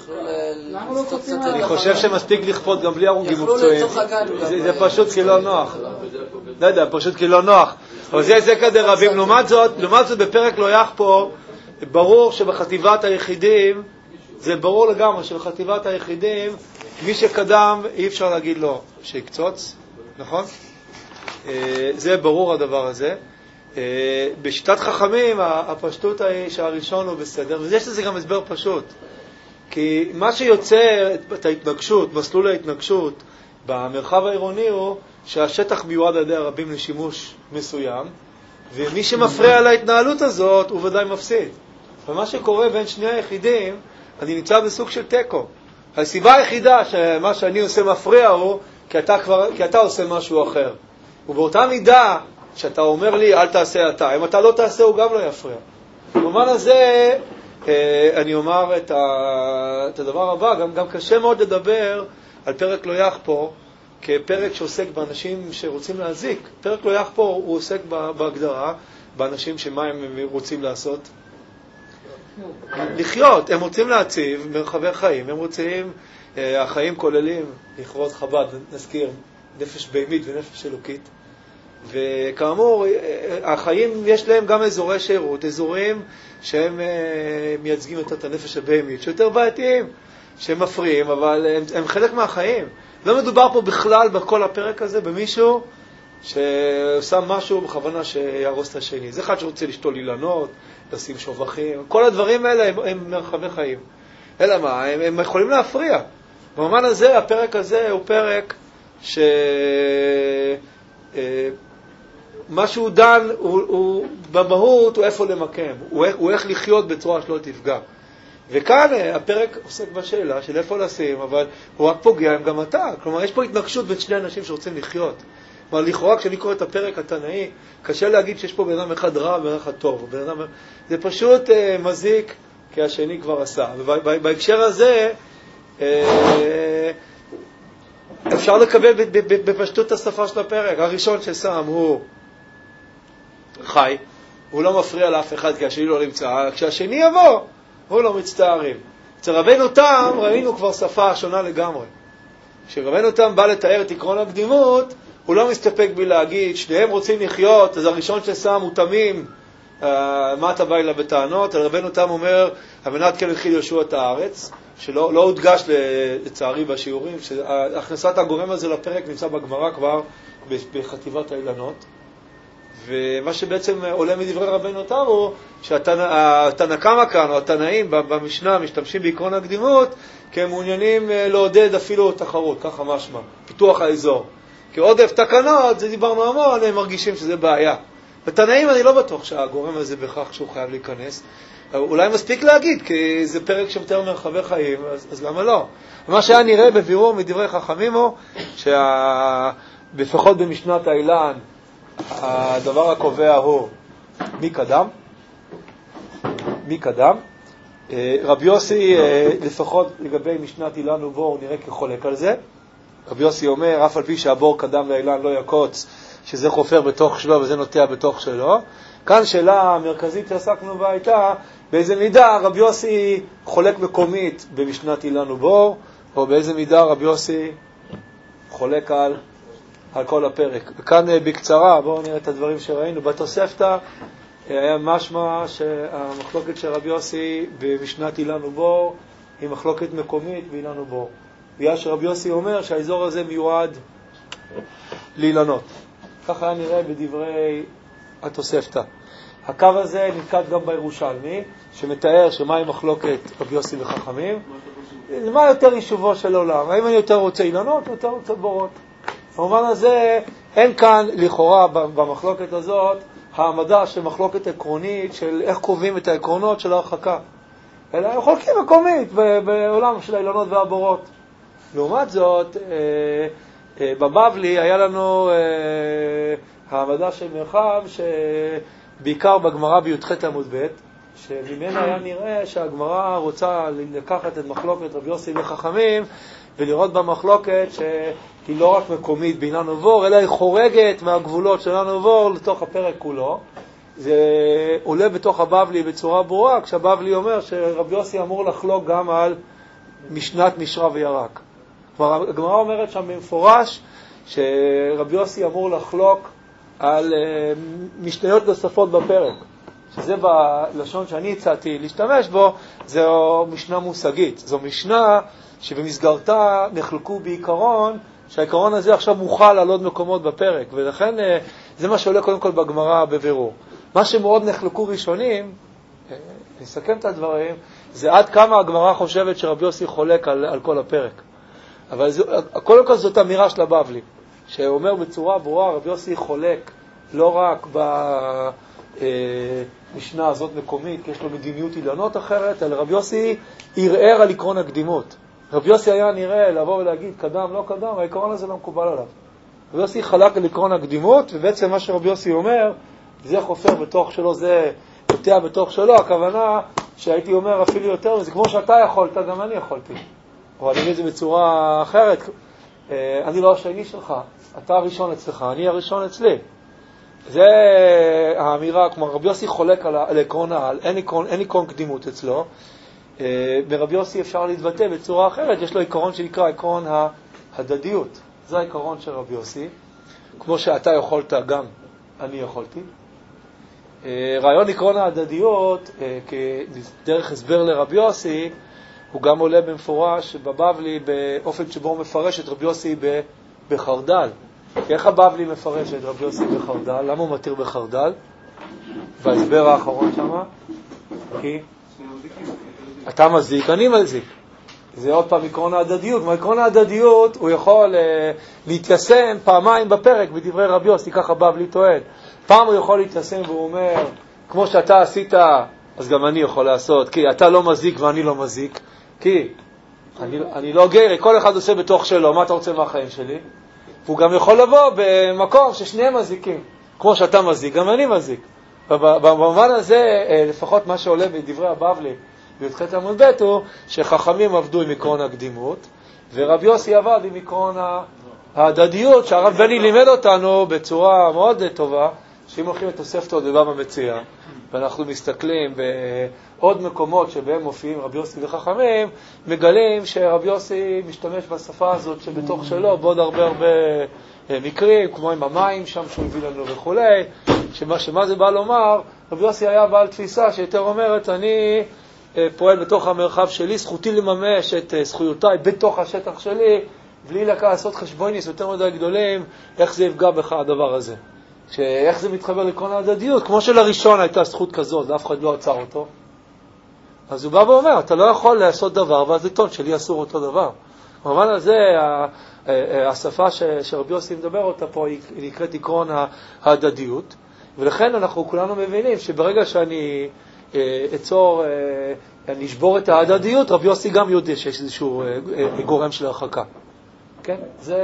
אני חושב שמספיק לכפות גם בלי הרוגים ופצועים. זה פשוט כי לא נוח. לא יודע, פשוט כי לא נוח. אבל זה זה כדי רבים. לעומת זאת, לעומת זאת בפרק לא יחפור, ברור שבחטיבת היחידים, זה ברור לגמרי שבחטיבת היחידים, מי שקדם אי אפשר להגיד לו שיקצוץ, נכון? זה ברור הדבר הזה. בשיטת חכמים הפשטות היא שהראשון הוא בסדר, ויש לזה גם הסבר פשוט. כי מה שיוצר את ההתנגשות, מסלול ההתנגשות במרחב העירוני הוא שהשטח מיועד על ידי הרבים לשימוש מסוים, ומי שמפריע להתנהלות הזאת הוא ודאי מפסיד. ומה שקורה בין שני היחידים, אני נמצא בסוג של טקו. הסיבה היחידה שמה שאני עושה מפריע הוא כי אתה, כבר, כי אתה עושה משהו אחר. ובאותה מידה שאתה אומר לי אל תעשה אתה, אם אתה לא תעשה הוא גם לא יפריע. במובן הזה אני אומר את, ה, את הדבר הבא, גם, גם קשה מאוד לדבר על פרק לא יח פה כפרק שעוסק באנשים שרוצים להזיק. פרק לא יח פה הוא עוסק בהגדרה באנשים שמה הם רוצים לעשות? לחיות. הם רוצים להציב מרחבי חיים, הם רוצים, החיים כוללים לכבוד חב"ד, נזכיר, נפש בהמית ונפש אלוקית. וכאמור, החיים יש להם גם אזורי שירות, אזורים שהם מייצגים את הנפש הבהמית, שיותר בעייתיים, שהם מפריעים, אבל הם, הם חלק מהחיים. לא מדובר פה בכלל בכל הפרק הזה במישהו ששם משהו בכוונה שירוס את השני. זה אחד שרוצה לשתול אילנות, לשים שובחים, כל הדברים האלה הם, הם מרחבי חיים. אלא מה? הם, הם יכולים להפריע. במובן הזה, הפרק הזה הוא פרק ש... מה שהוא דן הוא, הוא, במהות הוא איפה למקם, הוא, הוא איך לחיות בצורה שלא תפגע. וכאן הפרק עוסק בשאלה של איפה לשים, אבל הוא רק פוגע עם גם אתה. כלומר, יש פה התנגשות בין שני אנשים שרוצים לחיות. כלומר, לכאורה, כשאני קורא את הפרק התנאי, קשה להגיד שיש פה בן אדם אחד רע ובן אחד טוב. בן אדם... זה פשוט אה, מזיק, כי השני כבר עשה. ובהקשר הזה, אה, אפשר לקבל בפשטות השפה של הפרק. הראשון ששם הוא חי, הוא לא מפריע לאף אחד כי השני לא נמצא. כשהשני יבוא, הוא לא מצטערים. אצל רבנו תם ראינו כבר שפה שונה לגמרי. כשרבנו תם בא לתאר את עקרון הקדימות, הוא לא מסתפק בלהגיד, שניהם רוצים לחיות, אז הראשון ששם הוא תמים, מה אתה בא אליו בטענות? רבנו תם אומר, המנת כן התחיל יהושע את הארץ, שלא לא הודגש לצערי בשיעורים, שהכנסת הגורם הזה לפרק נמצא בגמרא כבר בחטיבת האילנות, ומה שבעצם עולה מדברי רבנו תם הוא שהתנא קמא או התנאים במשנה משתמשים בעקרון הקדימות, כי הם מעוניינים לעודד אפילו תחרות, ככה משמע, פיתוח האזור. כי עודף תקנות, זה דיברנו המון, הם מרגישים שזה בעיה. בתנאים אני לא בטוח שהגורם הזה בכך שהוא חייב להיכנס. אולי מספיק להגיד, כי זה פרק שמתאר מרחבי חיים, אז, אז למה לא? מה שהיה נראה בבירור מדברי חכמים הוא, שבפחות במשנת האילן, הדבר הקובע הוא מי קדם? מי קדם? רבי יוסי, לפחות לגבי משנת אילן ובור, נראה כחולק על זה. רבי יוסי אומר, אף על פי שהבור קדם לאילן לא יקוץ, שזה חופר בתוך שלו וזה נוטע בתוך שלו. כאן שאלה המרכזית שעסקנו בה הייתה, באיזה מידה רבי יוסי חולק מקומית במשנת אילן ובור, או באיזה מידה רבי יוסי חולק על, על כל הפרק. וכאן בקצרה, בואו נראה את הדברים שראינו. בתוספתא היה משמע שהמחלוקת של רבי יוסי במשנת אילן ובור היא מחלוקת מקומית באילן ובור. בגלל שרבי יוסי אומר שהאזור הזה מיועד לאילנות. ככה היה נראה בדברי התוספתא. הקו הזה נתקד גם בירושלמי, שמתאר שמהי מחלוקת רבי יוסי וחכמים. מה יותר יישובו של עולם? האם אני יותר רוצה אילנות או יותר רוצה בורות? במובן הזה אין כאן לכאורה במחלוקת הזאת העמדה של מחלוקת עקרונית של איך קובעים את העקרונות של ההרחקה. אלא הם חולקים מקומית בעולם של האילנות והבורות. לעומת זאת, בבבלי היה לנו העמדה של מרחב שבעיקר בגמרא בי"ח עמוד ב', שממנה היה נראה שהגמרא רוצה לקחת את מחלוקת רבי יוסי וחכמים ולראות במחלוקת שהיא לא רק מקומית באילן ובור, אלא היא חורגת מהגבולות של אילן ובור לתוך הפרק כולו. זה עולה בתוך הבבלי בצורה ברורה, כשהבבלי אומר שרבי יוסי אמור לחלוק גם על משנת נשרה וירק. כלומר, הגמרא אומרת שם במפורש שרבי יוסי אמור לחלוק על uh, משניות נוספות בפרק, שזה בלשון שאני הצעתי להשתמש בו, זו משנה מושגית. זו משנה שבמסגרתה נחלקו בעיקרון, שהעיקרון הזה עכשיו מוכל על עוד מקומות בפרק, ולכן זה מה שעולה קודם כל בגמרא בבירור. מה שמאוד נחלקו ראשונים, נסכם את הדברים, זה עד כמה הגמרא חושבת שרבי יוסי חולק על, על כל הפרק. אבל זה, קודם כל זאת אמירה של הבבלי, שאומר בצורה ברורה, רבי יוסי חולק לא רק במשנה הזאת מקומית, כי יש לו מדיניות אילנות אחרת, אלא רבי יוסי ערער על עקרון הקדימות. רבי יוסי היה נראה לבוא ולהגיד קדם, לא קדם, העקרון הזה לא מקובל עליו. רבי יוסי חלק על עקרון הקדימות, ובעצם מה שרבי יוסי אומר, זה חופר בתוך שלו, זה יותר בתוך שלו, הכוונה שהייתי אומר אפילו יותר, וזה כמו שאתה יכולת, גם אני יכולתי. אבל אני אגיד את זה בצורה אחרת, אני לא השני שלך, אתה הראשון אצלך, אני הראשון אצלי. זה האמירה, כמו רבי יוסי חולק על, על עקרון העל, אין עקרון, אין עקרון קדימות אצלו. ברבי יוסי אפשר להתבטא בצורה אחרת, יש לו עקרון שנקרא עקרון ההדדיות. זה העקרון של רבי יוסי. כמו שאתה יכולת, גם אני יכולתי. רעיון עקרון ההדדיות, כדרך הסבר לרבי יוסי, הוא גם עולה במפורש בבבלי באופן שבו הוא מפרש את רבי יוסי בחרדל. איך הבבלי מפרש את רבי יוסי בחרדל? למה הוא מתיר בחרדל? בהסבר האחרון שמה? כי אתה מזיק, אני מזיק. זה עוד פעם עקרון ההדדיות. מעקרון ההדדיות הוא יכול uh, להתיישם פעמיים בפרק בדברי רבי יוסי, ככה בבלי טוען. פעם הוא יכול להתיישם והוא אומר, כמו שאתה עשית, אז גם אני יכול לעשות, כי אתה לא מזיק ואני לא מזיק. כי אני, אני לא גרי, כל אחד עושה בתוך שלו, מה אתה רוצה מהחיים שלי? והוא גם יכול לבוא במקום ששניהם מזיקים. כמו שאתה מזיק, גם אני מזיק. במובן הזה, לפחות מה שעולה בדברי הבבלי, בי"ח עמוד ב' הוא שחכמים עבדו עם עקרון הקדימות, ורבי יוסי עבד עם עקרון ההדדיות, שהרב בני לימד אותנו בצורה מאוד טובה, שאם הולכים את תוספתא בבבא מציעא, ואנחנו מסתכלים בעוד מקומות שבהם מופיעים רבי יוסי וחכמים, מגלים שרבי יוסי משתמש בשפה הזאת שבתוך שלו, בעוד הרבה הרבה מקרים, כמו עם המים שם שהוא הביא לנו וכולי, שמה, שמה זה בא לומר, רבי יוסי היה בעל תפיסה שיותר אומרת, אני פועל בתוך המרחב שלי, זכותי לממש את זכויותיי בתוך השטח שלי, בלי לעשות חשבוניס יותר מדי גדולים, איך זה יפגע בך הדבר הזה. שאיך זה מתחבר לעקרון ההדדיות, כמו שלראשון הייתה זכות כזאת, ואף אחד לא עצר אותו. אז הוא בא ואומר, אתה לא יכול לעשות דבר, ואז לטעון שלי אסור אותו דבר. במובן הזה, השפה שרבי יוסי מדבר אותה פה, היא נקראת עקרון ההדדיות, ולכן אנחנו כולנו מבינים שברגע שאני אצור, אני אשבור את ההדדיות, רבי יוסי גם יודע שיש איזשהו גורם של הרחקה. כן? זה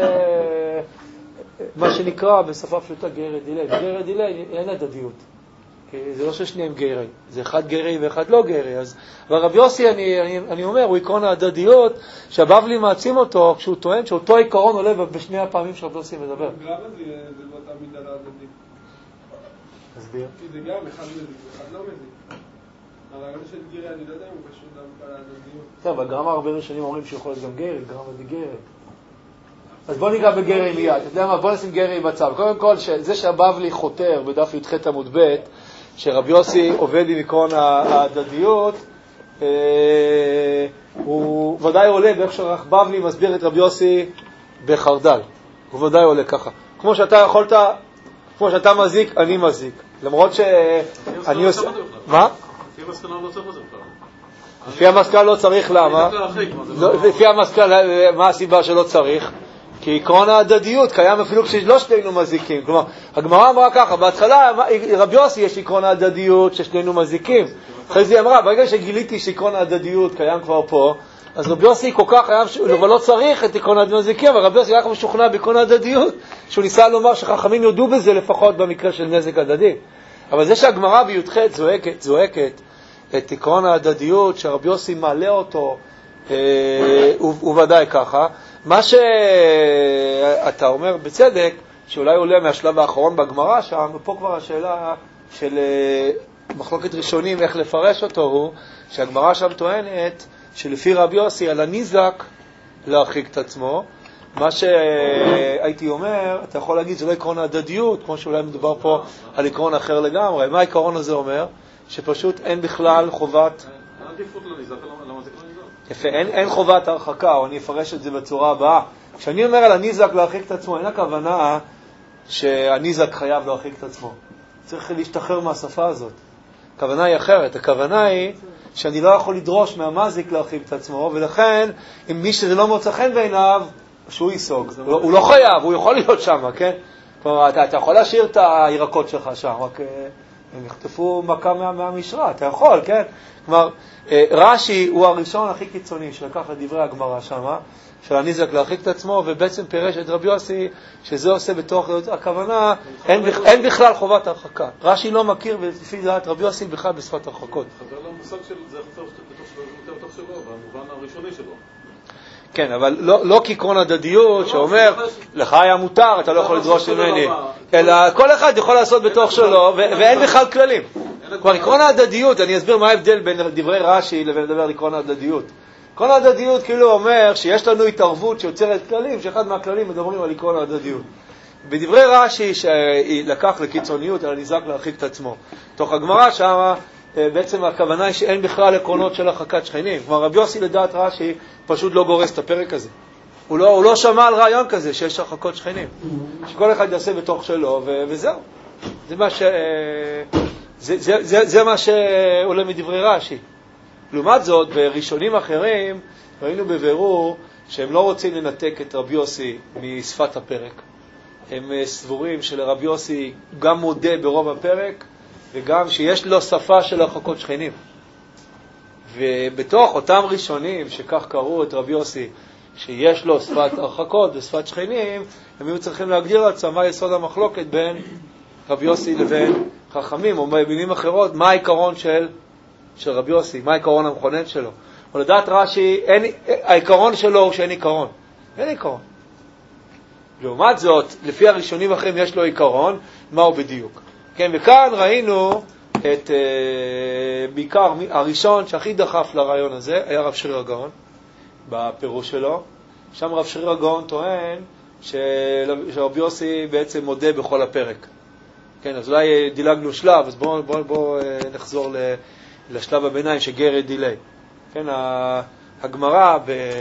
מה שנקרא בשפה פשוטה גרי דילי. גרי דילי אין הדדיות. זה לא ששניהם גרי. זה אחד גרי ואחד לא גרי. אז, אבל רבי יוסי, אני, אני, אני אומר, הוא עקרון ההדדיות, שהבבלי מעצים אותו, כשהוא טוען שאותו עיקרון עולה בשני הפעמים שרבי יוסי מדבר. למה זה לא תמיד על ההדדית? תסביר. כי זה גם אחד מזיק ואחד לא מזיק. הרעיון של גרי, אני לא יודע אם הוא פשוט גם על ההדדיות. טוב, אבל גם הרבה ראשונים אומרים שיכול להיות גם גרי, גם זה גרי. אז בוא ניגע בגרי מיד. אתה יודע מה? בוא נשים גרי בצד. קודם כל, זה שהבבלי חותר בדף י"ח עמוד ב', שרבי יוסי עובד עם עקרון ההדדיות, הוא ודאי עולה באיך שרח בבלי מסביר את רבי יוסי בחרדל. הוא ודאי עולה ככה. כמו שאתה יכולת, כמו שאתה מזיק, אני מזיק. למרות שאני עושה... מה? לפי המסקנה לא צריך את זה בכלל. לפי המסקנה לא צריך, למה? לפי המסקנה, מה הסיבה שלא צריך? כי עקרון ההדדיות קיים אפילו כשלא שנינו מזיקים. כלומר, הגמרא אמרה ככה, בהתחלה רבי יוסי יש עקרון ההדדיות ששנינו מזיקים. אחרי זה היא אמרה, ברגע שגיליתי שעקרון ההדדיות קיים כבר פה, אז רבי יוסי כל כך היה, אבל לא צריך את עקרון ההדדיות מזיקים, אבל רבי יוסי היה משוכנע בעקרון ההדדיות, שהוא ניסה לומר שחכמים יודו בזה לפחות במקרה של נזק הדדי. אבל זה שהגמרא בי"ח זועקת, זועקת את עקרון ההדדיות, שרבי יוסי מעלה אותו, הוא, הוא ודאי ככה. מה שאתה אומר בצדק, שאולי עולה מהשלב האחרון בגמרא שם, ופה כבר השאלה של מחלוקת ראשונים איך לפרש אותו, הוא שהגמרא שם טוענת שלפי רבי יוסי על הניזק להרחיק את עצמו. מה שהייתי אומר, אתה יכול להגיד זה לא עקרון ההדדיות, כמו שאולי מדובר פה על עקרון אחר לגמרי. מה העקרון הזה אומר? שפשוט אין בכלל חובת... אין עדיפות לניזק, למה זה לא ניזק? יפה, אין, אין חובת הרחקה, או אני אפרש את זה בצורה הבאה. כשאני אומר על הניזק להרחיק את עצמו, אין הכוונה שהניזק חייב להרחיק את עצמו. צריך להשתחרר מהשפה הזאת. הכוונה היא אחרת. הכוונה היא שאני לא יכול לדרוש מהמזיק להרחיק את עצמו, ולכן, אם מי שזה לא מוצא חן בעיניו, שהוא ייסוג. הוא, הוא לא חייב, הוא יכול להיות שם, כן? כלומר, אתה, אתה יכול להשאיר את הירקות שלך שם, רק הם יחטפו מכה מה, מהמשרה, אתה יכול, כן? כלומר, רש"י הוא הראשון הכי קיצוני שלקח את דברי הגמרא שם, של הניזק להרחיק את עצמו, ובעצם פירש את רבי יוסי, שזה עושה בתוך הכוונה, אין, בכ, אין בכלל חובת הרחקה. רש"י לא מכיר, ולפי דעת רבי יוסי בכלל בשפת הרחקות. חבר למושג של זה בתוך שלו, במובן הראשוני שלו. כן, אבל לא, לא כעקרון הדדיות שאומר, לך היה מותר, אתה לא יכול לדרוש ממני. אלא כל אחד יכול לעשות בתוך שלו, ואין בכלל כללים. כבר עקרון ההדדיות, אני אסביר מה ההבדל בין דברי רש"י לבין לדבר על עקרון ההדדיות. עקרון ההדדיות כאילו אומר שיש לנו התערבות שיוצרת כללים, שאחד מהכללים מדברים על עקרון ההדדיות. בדברי רש"י שלקח לקיצוניות, על הניזק להרחיק את עצמו. תוך הגמרא שם בעצם הכוונה היא שאין בכלל עקרונות של הרחקת שכנים. כלומר, רבי יוסי לדעת רש"י פשוט לא גורס את הפרק הזה. הוא לא, הוא לא שמע על רעיון כזה שיש הרחקות שכנים. שכל אחד יעשה בתוך שלו, ו- וזהו. זה מה ש... זה, זה, זה, זה מה שעולה מדברי רש"י. לעומת זאת, בראשונים אחרים, ראינו בבירור שהם לא רוצים לנתק את רבי יוסי משפת הפרק. הם סבורים שלרבי יוסי גם מודה ברוב הפרק, וגם שיש לו שפה של הרחקות שכנים. ובתוך אותם ראשונים שכך קראו את רבי יוסי, שיש לו שפת הרחקות ושפת שכנים, הם היו צריכים להגדיר לעצמם מה יסוד המחלוקת בין רבי יוסי לבין חכמים, או במילים אחרות, מה העיקרון של, של רבי יוסי, מה העיקרון המכונן שלו. ולדעת רש"י, אין, העיקרון שלו הוא שאין עיקרון. אין עיקרון. לעומת זאת, לפי הראשונים אחרים יש לו עיקרון, מהו בדיוק. כן, וכאן ראינו את, uh, בעיקר, הראשון שהכי דחף לרעיון הזה, היה רב שריר הגאון, בפירוש שלו. שם רב שריר הגאון טוען שרבי יוסי בעצם מודה בכל הפרק. כן, אז אולי דילגנו שלב, אז בואו בוא, בוא, נחזור לשלב הביניים שגרד דילי. כן, הגמרא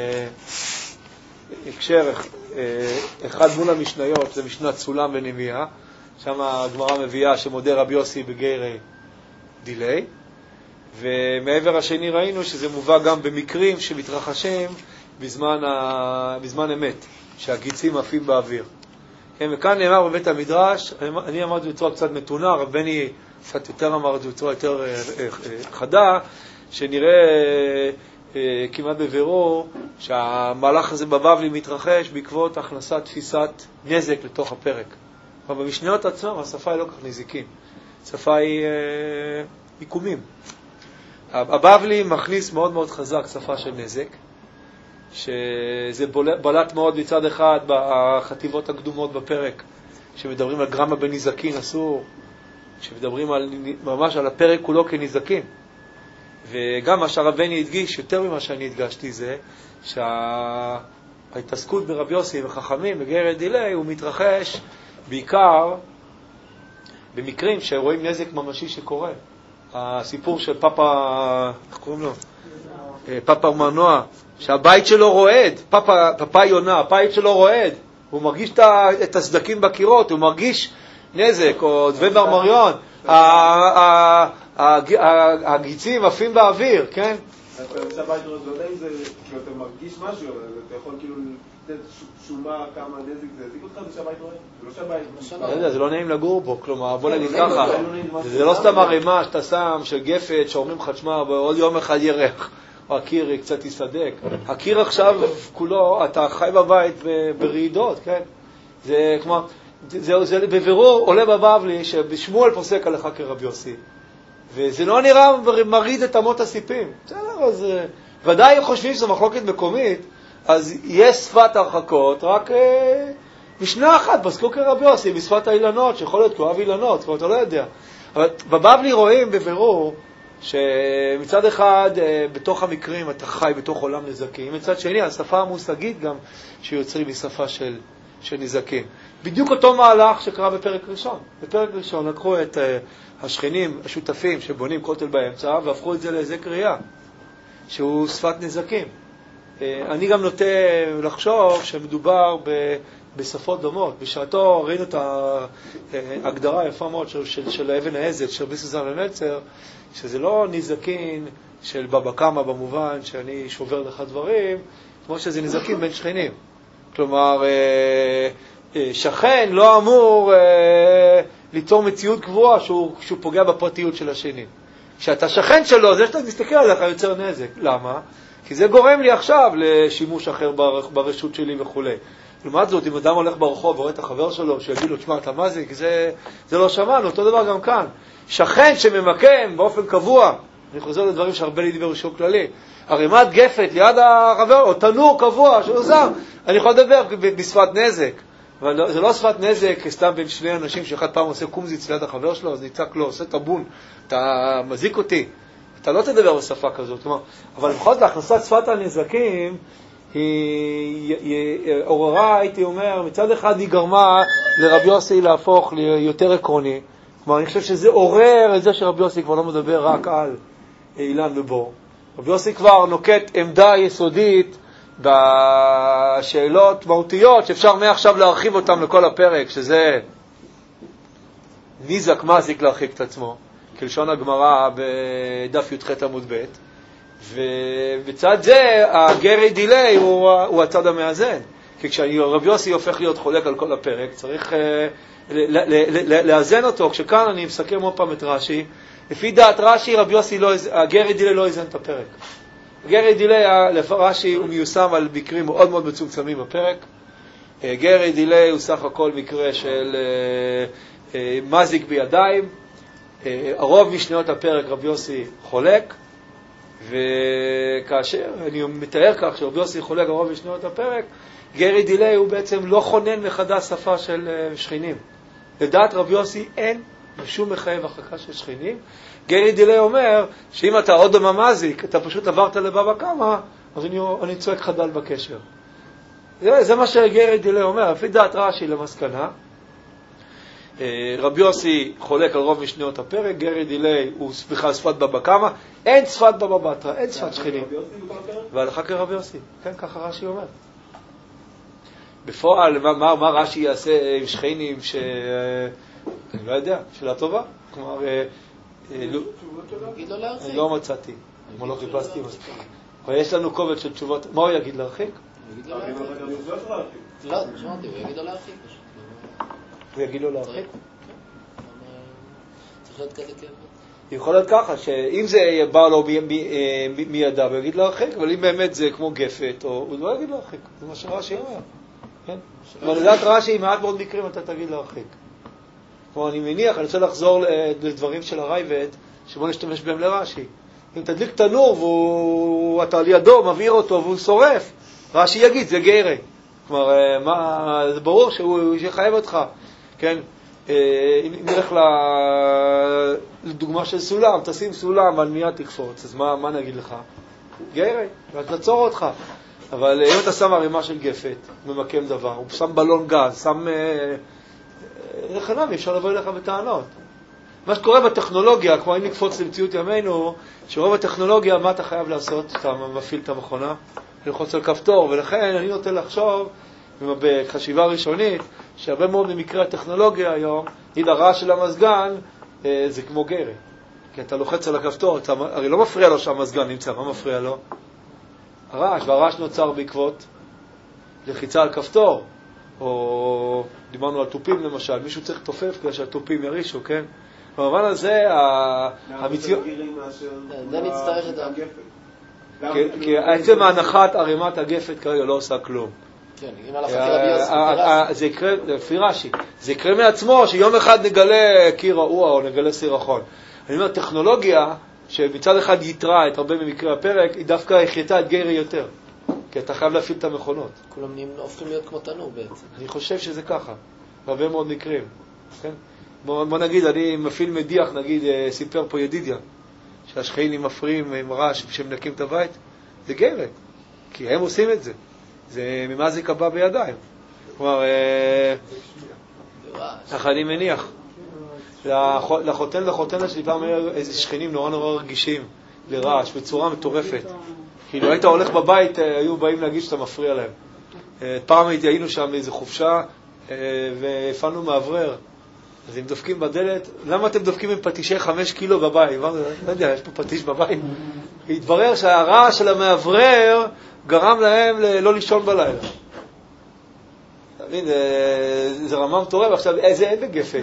בהקשר אחד מול המשניות, זה משנת סולם ונביאה, שם הגמרא מביאה שמודה רבי יוסי בגרי דילי, ומעבר השני ראינו שזה מובא גם במקרים שמתרחשים בזמן, ה... בזמן אמת, שהגיצים עפים באוויר. כן, וכאן נאמר בבית המדרש, אני אמרתי בצורה קצת מתונה, רב בני קצת יותר אמר את זה בצורה יותר חדה, שנראה כמעט בבירור שהמהלך הזה בבבלי מתרחש בעקבות הכנסת תפיסת נזק לתוך הפרק. אבל במשניות עצמם השפה היא לא כך נזיקים, השפה היא עיקומים. הבבלי מכניס מאוד מאוד חזק שפה של נזק, שזה בלט מאוד מצד אחד בחטיבות הקדומות בפרק, שמדברים על גרמה בנזקין אסור, שמדברים על, ממש על הפרק כולו כנזקין. וגם מה שהרבני הדגיש, יותר ממה שאני הדגשתי, זה שההתעסקות ברבי יוסי וחכמים בגרד דילי הוא מתרחש בעיקר במקרים שרואים נזק ממשי שקורה. הסיפור של פאפה, איך קוראים לו? פאפה מנוע, שהבית שלו רועד, פאפה, פאפה יונה, הבית שלו רועד, הוא מרגיש את הסדקים בקירות, הוא מרגיש נזק, או דבר מריון, הגיצים עפים באוויר, כן? אתה נמצא בית רועד, לא יודע אם זה, כאילו אתה מרגיש משהו, אתה יכול כאילו לתת שומה כמה נזק זה, תגיד אותך זה שהבית רועד? זה לא שהבית... זה לא נעים לגור בו, כלומר, בוא נגיד ככה, זה לא סתם הרימה שאתה שם, של גפת, שאומרים לך, תשמע, בעוד יום אחד ירח. או הקיר קצת יסדק. הקיר עכשיו כולו, אתה חי בבית ברעידות, כן? זה כמו, זה, זה בבירור עולה בבבלי שבשמואל פוסק עליך כרבי יוסי. וזה לא נראה מרעיד את אמות הסיפים. בסדר, אז ודאי חושבים שזו מחלוקת מקומית, אז יש שפת הרחקות, רק אה, משנה אחת פסקו כרבי יוסי, בשפת האילנות, שיכול להיות כאוהב אילנות, כבר אתה לא יודע. אבל בבבלי רואים בבירור, שמצד אחד בתוך המקרים אתה חי בתוך עולם נזקים, מצד שני השפה המושגית גם שיוצרים היא שפה של, של נזקים. בדיוק אותו מהלך שקרה בפרק ראשון. בפרק ראשון לקחו את uh, השכנים, השותפים שבונים כותל באמצע, והפכו את זה לאיזה קריאה, שהוא שפת נזקים. Uh, אני גם נוטה לחשוב שמדובר ב, בשפות דומות. בשעתו ראינו את ההגדרה היפה מאוד של, של, של האבן העזת, של רבי סוזן למלצר, שזה לא נזקין של בבא קמא במובן שאני שובר לך דברים, כמו שזה נזקים בין שכנים. כלומר, שכן לא אמור ליצור מציאות קבועה שהוא, שהוא פוגע בפרטיות של השני. כשאתה שכן שלו, זה שאתה מסתכל עליך יוצר נזק. למה? כי זה גורם לי עכשיו לשימוש אחר ברשות שלי וכו'. לעומת זאת, אם אדם הולך ברחוב ורואה את החבר שלו, שיגיד לו, תשמע, אתה מזיק, זה, זה לא שמענו. אותו דבר גם כאן. שכן שממקם באופן קבוע, אני חוזר לדברים שהרבה לי דיבר שיעור כללי, הרימת גפת ליד החבר, או תנור קבוע שהוא שם, אני יכול לדבר בשפת נזק. אבל זה לא שפת נזק, סתם בין שני אנשים שאחד פעם עושה קומזיץ ליד החבר שלו, אז ניצק לו, עושה טבון, אתה מזיק אותי. אתה לא תדבר בשפה כזאת. כלומר, אבל לפחות להכנסת שפת הנזקים, היא, היא עוררה, הייתי אומר, מצד אחד היא גרמה לרבי יוסי להפוך ליותר עקרוני. כלומר, אני חושב שזה עורר את זה שרבי יוסי כבר לא מדבר רק על אילן ובור. רבי יוסי כבר נוקט עמדה יסודית בשאלות מהותיות שאפשר מעכשיו להרחיב אותם לכל הפרק, שזה ניזק מזיק להרחיק את עצמו, כלשון הגמרא בדף י"ח עמוד ב', ובצד זה הגרי דילי הוא, הוא הצד המאזן. כי כשרבי יוסי הופך להיות חולק על כל הפרק, צריך לאזן אותו. כשכאן אני מסכם עוד פעם את רש"י, לפי דעת רש"י, רבי יוסי לא, הגרי דילי לא איזן את הפרק. הגרי דילי, לפי רש"י, הוא מיושם על מקרים מאוד מאוד מצומצמים בפרק. גרי דילי הוא סך הכל מקרה של מזיק בידיים. הרוב משניות הפרק רבי יוסי חולק, וכאשר אני מתאר כך שרבי יוסי חולק הרוב משניות הפרק, גרי דילי הוא בעצם לא חונן מחדש שפה של שכנים. לדעת רבי יוסי אין משום מחייב הרחקה של שכנים. גרי דילי אומר שאם אתה עוד במזיק, אתה פשוט עברת לבבא קמא, אז אני, אני צועק חדל בקשר. זה, זה מה שגרי דילי אומר. לפי דעת רש"י למסקנה, רבי יוסי חולק על רוב משניות הפרק, גרי דילי הוא בכלל שפת בבא קמא, אין שפת בבא בתרא, אין שפת שכנים. והלכה כרבי יוסי, כן, ככה רש"י אומר. בפועל, מה, מה, מה רש"י יעשה עם שכנים ש... אני לא יודע, שאלה טובה. כלומר, אני לא מצאתי, כמו לא חיפשתי מספיק. אבל יש לנו קובץ של תשובות. מה הוא יגיד להרחיק? לא, שמעתי, הוא יגיד לו להרחיק. הוא יגיד לו להרחיק? צריך להיות כזה כאב. יכול להיות ככה, שאם זה בא לו מידע, הוא יגיד להרחיק, אבל אם באמת זה כמו גפת, הוא לא יגיד להרחיק. זה מה שרש"י אומר. כן? אבל לדעת רש"י, מעט מאוד מקרים אתה תגיד להרחיק. כלומר, אני מניח, אני רוצה לחזור לדברים של הרייבד, שבוא נשתמש בהם לרש"י. אם תדליק תנור ואתה על ידו, מבעיר אותו והוא שורף, רש"י יגיד, זה גרי. כלומר, מה, זה ברור שהוא יחייב אותך. כן? אם נלך לדוגמה של סולם, תשים סולם על מיד תקפוץ, אז מה, מה נגיד לך? גרי, ואת נצור אותך. אבל אם אתה שם ערימה של גפת, ממקם דבר, הוא שם בלון גז, שם... איך ענם, אפשר לבוא אליך בטענות. מה שקורה בטכנולוגיה, כמו אם נקפוץ למציאות ימינו, שרוב הטכנולוגיה, מה אתה חייב לעשות? אתה מפעיל את המכונה, ללחוץ על כפתור, ולכן אני נוטה לחשוב, בחשיבה ראשונית, שהרבה מאוד ממקרי הטכנולוגיה היום, נגיד הרעש של המזגן, זה כמו גרי. כי אתה לוחץ על הכפתור, אתה, הרי לא מפריע לו שהמזגן נמצא, מה מפריע לו? הרעש, והרעש נוצר בעקבות לחיצה על כפתור, או דיברנו על טופים למשל, מישהו צריך תופף כדי שהטופים ירישו, כן? במובן הזה, המציאות... זה מצטרך את הגפת. כי עצם ההנחת ערימת הגפת כרגע לא עושה כלום. כן, אם הלך רבי יוסי. זה יקרה, לפי רש"י, זה יקרה מעצמו שיום אחד נגלה קיר רעוע או נגלה סירחון. אני אומר, טכנולוגיה שמצד אחד יתרה את הרבה ממקרי הפרק, היא דווקא החייתה את גרי יותר. כי אתה חייב להפעיל את המכונות. כולם הופכים להיות כמו תנור בעצם. אני חושב שזה ככה, בהרבה מאוד מקרים. כן? בוא, בוא נגיד, אני מפעיל מדיח, נגיד, סיפר פה ידידיה, שהשכנים מפריעים עם רעש כשמנקים את הבית, זה גרי, כי הם עושים את זה. זה ממזיק הבא בידיים. כלומר, ככה אני מניח. לחותן לחותן שלי פעם היה איזה שכנים נורא נורא רגישים לרעש, בצורה מטורפת. כאילו היית הולך בבית, היו באים להגיד שאתה מפריע להם. פעם היינו שם באיזו חופשה, והפענו מעברר. אז הם דופקים בדלת, למה אתם דופקים עם פטישי חמש קילו בבית? לא יודע, יש פה פטיש בבית. התברר שהרעש של המעברר גרם להם לא לישון בלילה. תבין, זה רמה מטורף, עכשיו איזה אין בגפת.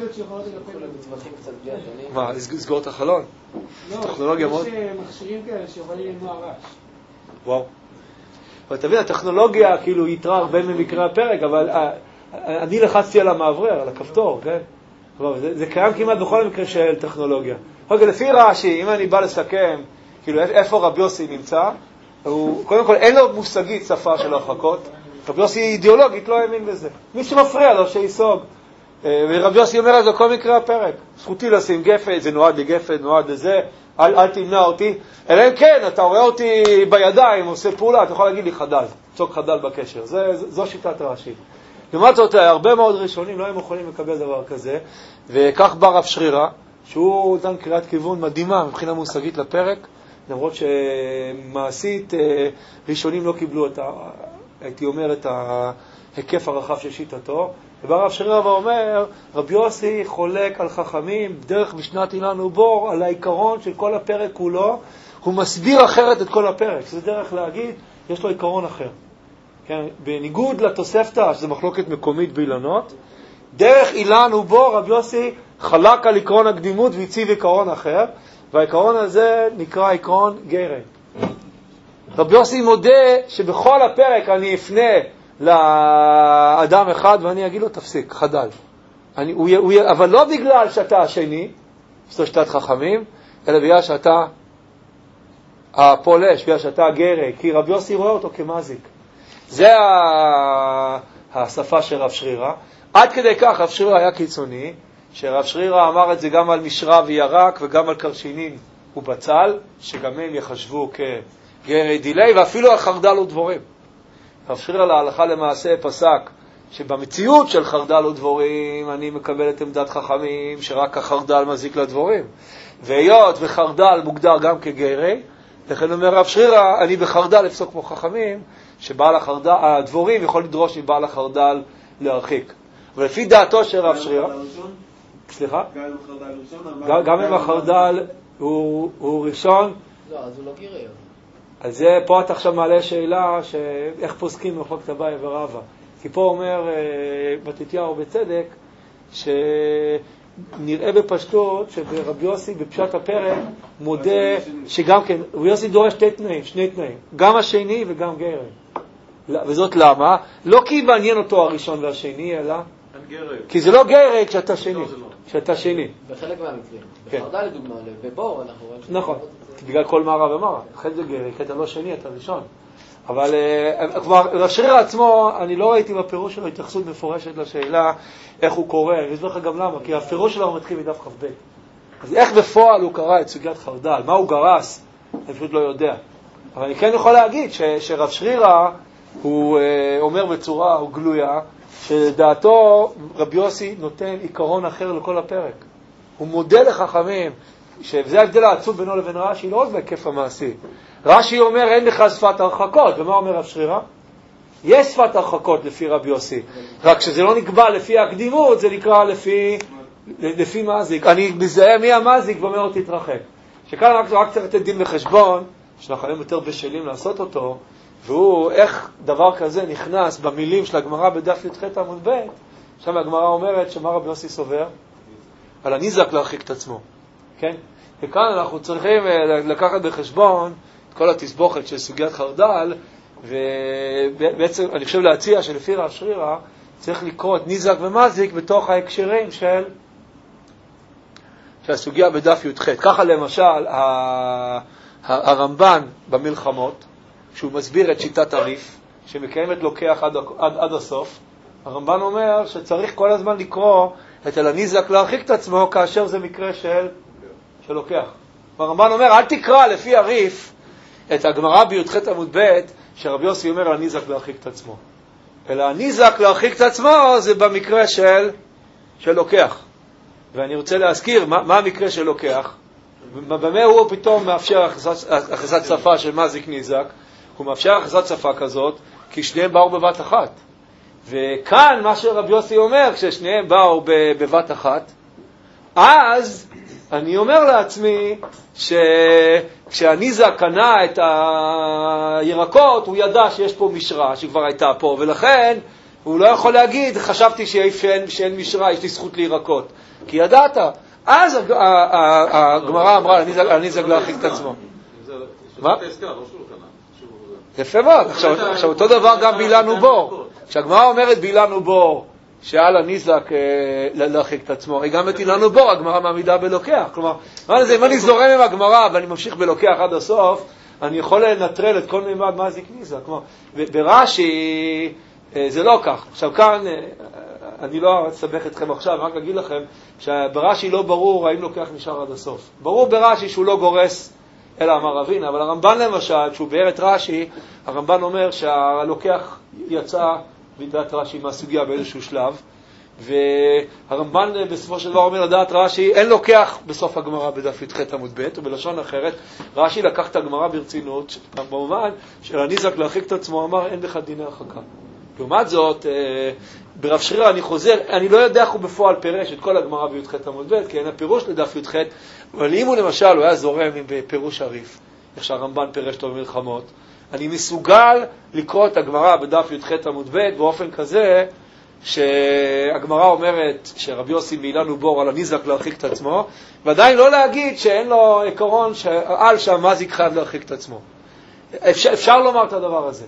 מה, לסגור את החלון? לא, יש מכשירים כאלה שיכולים למנוע רעש. וואו. אבל תבין, הטכנולוגיה כאילו יתרה הרבה ממקרה הפרק, אבל אני לחצתי על המעברר, על הכפתור, כן? זה, זה קיים כמעט בכל מקרה של טכנולוגיה. אוקיי, לפי רש"י, אם אני בא לסכם, כאילו איפה רבי יוסי נמצא, הוא, קודם כל אין לו מושגית שפה של הרחקות, רבי יוסי אידיאולוגית לא האמין בזה. מי שמפריע לו שיסוג. ורבי יוסי אומר אז בכל מקרה הפרק, זכותי לשים גפת, זה נועד לגפת, נועד לזה, אל, אל תמנע אותי. אלא אם כן, אתה רואה אותי בידיים, עושה פעולה, אתה יכול להגיד לי חדל, צוק חדל בקשר. זה, זו שיטת רש"י. לעומת זאת, הרבה מאוד ראשונים לא הם יכולים לקבל דבר כזה, וכך בא רב שרירא, שהוא נתן קריאת כיוון מדהימה מבחינה מושגית לפרק, למרות שמעשית ראשונים לא קיבלו את ה... הייתי אומר את ההיקף הרחב של שיטתו, ובא רב שרירא ואומר, רבי יוסי חולק על חכמים, דרך משנת אילן ובור, על העיקרון של כל הפרק כולו, הוא מסביר אחרת את כל הפרק, זה דרך להגיד, יש לו עיקרון אחר. כן, בניגוד לתוספתא, שזה מחלוקת מקומית באילנות, דרך אילן ובור רבי יוסי חלק על עקרון הקדימות והציב עיקרון אחר, והעיקרון הזה נקרא עקרון גרם. רבי יוסי מודה שבכל הפרק אני אפנה לאדם אחד ואני אגיד לו תפסיק, חדל. אני, הוא, הוא, אבל לא בגלל שאתה השני, שזו שיטת חכמים, אלא בגלל שאתה הפולש, בגלל שאתה הגרה, כי רבי יוסי רואה אותו כמזיק. זה השפה של רב שרירא. עד כדי כך רב שרירא היה קיצוני, שרב שרירא אמר את זה גם על משרה וירק וגם על קרשינין ובצל, שגם הם יחשבו כגרי דילי, ואפילו על חרדל ודבורים. רב שרירא להלכה למעשה פסק שבמציאות של חרדל ודבורים אני מקבל את עמדת חכמים שרק החרדל מזיק לדבורים. והיות וחרדל מוגדר גם כגרי, לכן אומר רב שרירא, אני בחרדל אפסוק כמו חכמים, שבעל החרדל, הדבורים יכול לדרוש מבעל החרדל להרחיק. אבל לפי דעתו של רב שרירא, סליחה? גם אם החרדל הוא ראשון, לא, אז הוא לא גירי. אז זה, פה אתה עכשיו מעלה שאלה, איך פוסקים מחלוקת אביי ורבא. כי פה אומר מתתיהו בצדק, שנראה בפשטות שרבי יוסי בפשט הפרק מודה שגם כן, רבי יוסי דורש שתי תנאים, שני תנאים, גם השני וגם גרם. וזאת למה? לא כי מעניין אותו הראשון והשני, אלא כי זה לא גרם כשאתה שני, כשאתה שני. בחלק מהמקרים. בחרדל לדוגמה, בבור אנחנו רואים... נכון, בגלל כל מערה ומערה. אחרי זה גרם, כי אתה לא שני, אתה ראשון. אבל כבר רב שרירא עצמו, אני לא ראיתי בפירוש שלו התייחסות מפורשת לשאלה איך הוא קורא, אני אסביר לך גם למה, כי הפירוש שלו מתחיל מדף כ"ב. אז איך בפועל הוא קרא את סוגיית חרדל, מה הוא גרס, אני פשוט לא יודע. אבל אני כן יכול להגיד ש, שרב שרירא הוא אומר בצורה הוא גלויה, שדעתו רבי יוסי נותן עיקרון אחר לכל הפרק. הוא מודה לחכמים, שזה ההבדל העצום בינו לבין רש"י, לא רק בהיקף המעשי. רש"י אומר אין לך שפת הרחקות, ומה אומר רב שרירא? יש שפת הרחקות לפי רבי יוסי, רק שזה לא נקבע לפי הקדימות, זה נקרא לפי, לפי מזיק. אני מזהה מי המזיק ואומר אותי תתרחק. שכאן רק, רק צריך לתת דין בחשבון, שאנחנו היום יותר בשלים לעשות אותו, והוא איך דבר כזה נכנס במילים של הגמרא בדף י"ח עמוד ב', שם הגמרא אומרת שמה רבי יוסי סובר? על הניזק להרחיק את עצמו. כן? וכאן אנחנו צריכים לקחת בחשבון את כל התסבוכת של סוגיית חרדל, ובעצם אני חושב להציע שלפי רב שרירא צריך לקרוא את ניזק ומזיק בתוך ההקשרים של, של הסוגיה בדף י"ח. ככה למשל הרמב"ן במלחמות, שהוא מסביר את שיטת הריף, שמקיימת לוקח עד, עד, עד הסוף, הרמב"ן אומר שצריך כל הזמן לקרוא את על הניזק להרחיק את עצמו כאשר זה מקרה של, של לוקח. הרמב"ן אומר, אל תקרא לפי הריף את הגמרא בי"ח עמוד ב' שרבי יוסי אומר על הניזק להרחיק את עצמו. אלא הניזק להרחיק את עצמו זה במקרה של, שלוקח. ואני רוצה להזכיר מה, מה המקרה שלוקח. במה הוא פתאום מאפשר הכנסת שפה של מזיק ניזק? הוא מאפשר הכנסת שפה כזאת, כי שניהם באו בבת אחת. וכאן מה שרבי יוסי אומר, כששניהם באו בבת אחת, אז אני אומר לעצמי שכשהניזק קנה את הירקות, הוא ידע שיש פה משרה שכבר הייתה פה, ולכן הוא לא יכול להגיד, חשבתי שאין, שאין משרה, יש לי זכות לירקות. כי ידעת. אז הגמרא אמרה, הניזק להרחיק את עצמו. מה? יפה מאוד. עכשיו אותו דבר גם בילנו בור. כשהגמרא אומרת בילנו בור, שעל הניזק להרחיק את עצמו, היא גם את אילנו בור, הגמרא מעמידה בלוקח. כלומר, אם אני זורם עם הגמרא ואני ממשיך בלוקח עד הסוף, אני יכול לנטרל את כל מימד מזיק ניזק. כלומר, ברש"י זה לא כך. עכשיו כאן, אני לא אסבך אתכם עכשיו, רק אגיד לכם שברש"י לא ברור האם לוקח נשאר עד הסוף. ברור ברש"י שהוא לא גורס אלא אמר רבינה, אבל הרמב"ן למשל, כשהוא ביאר את רש"י, הרמב"ן אומר שהלוקח יצא בדעת רש"י מהסוגיה באיזשהו שלב, והרמב"ן בסופו של דבר אומר לדעת רש"י, אין לוקח בסוף הגמרא בדף י"ח עמוד ב', ובלשון אחרת, רש"י לקח את הגמרא ברצינות, במובן של הניזק להרחיק את עצמו, אמר אין לך דיני הרחקה. לעומת זאת, ברב שרירא אני חוזר, אני לא יודע איך הוא בפועל פירש את כל הגמרא בי"ח עמוד ב', כי אין הפירוש לדף י"ח, אבל אם הוא למשל, הוא היה זורם עם פירוש עריף, איך שהרמב"ן פירש לו במלחמות, אני מסוגל לקרוא את הגמרא בדף י"ח עמוד ב' באופן כזה, שהגמרא אומרת שרבי יוסי באילנו בור על הניזק להרחיק את עצמו, ועדיין לא להגיד שאין לו עיקרון שעל שהמזיק חייב להרחיק את עצמו. אפשר, אפשר לומר את הדבר הזה.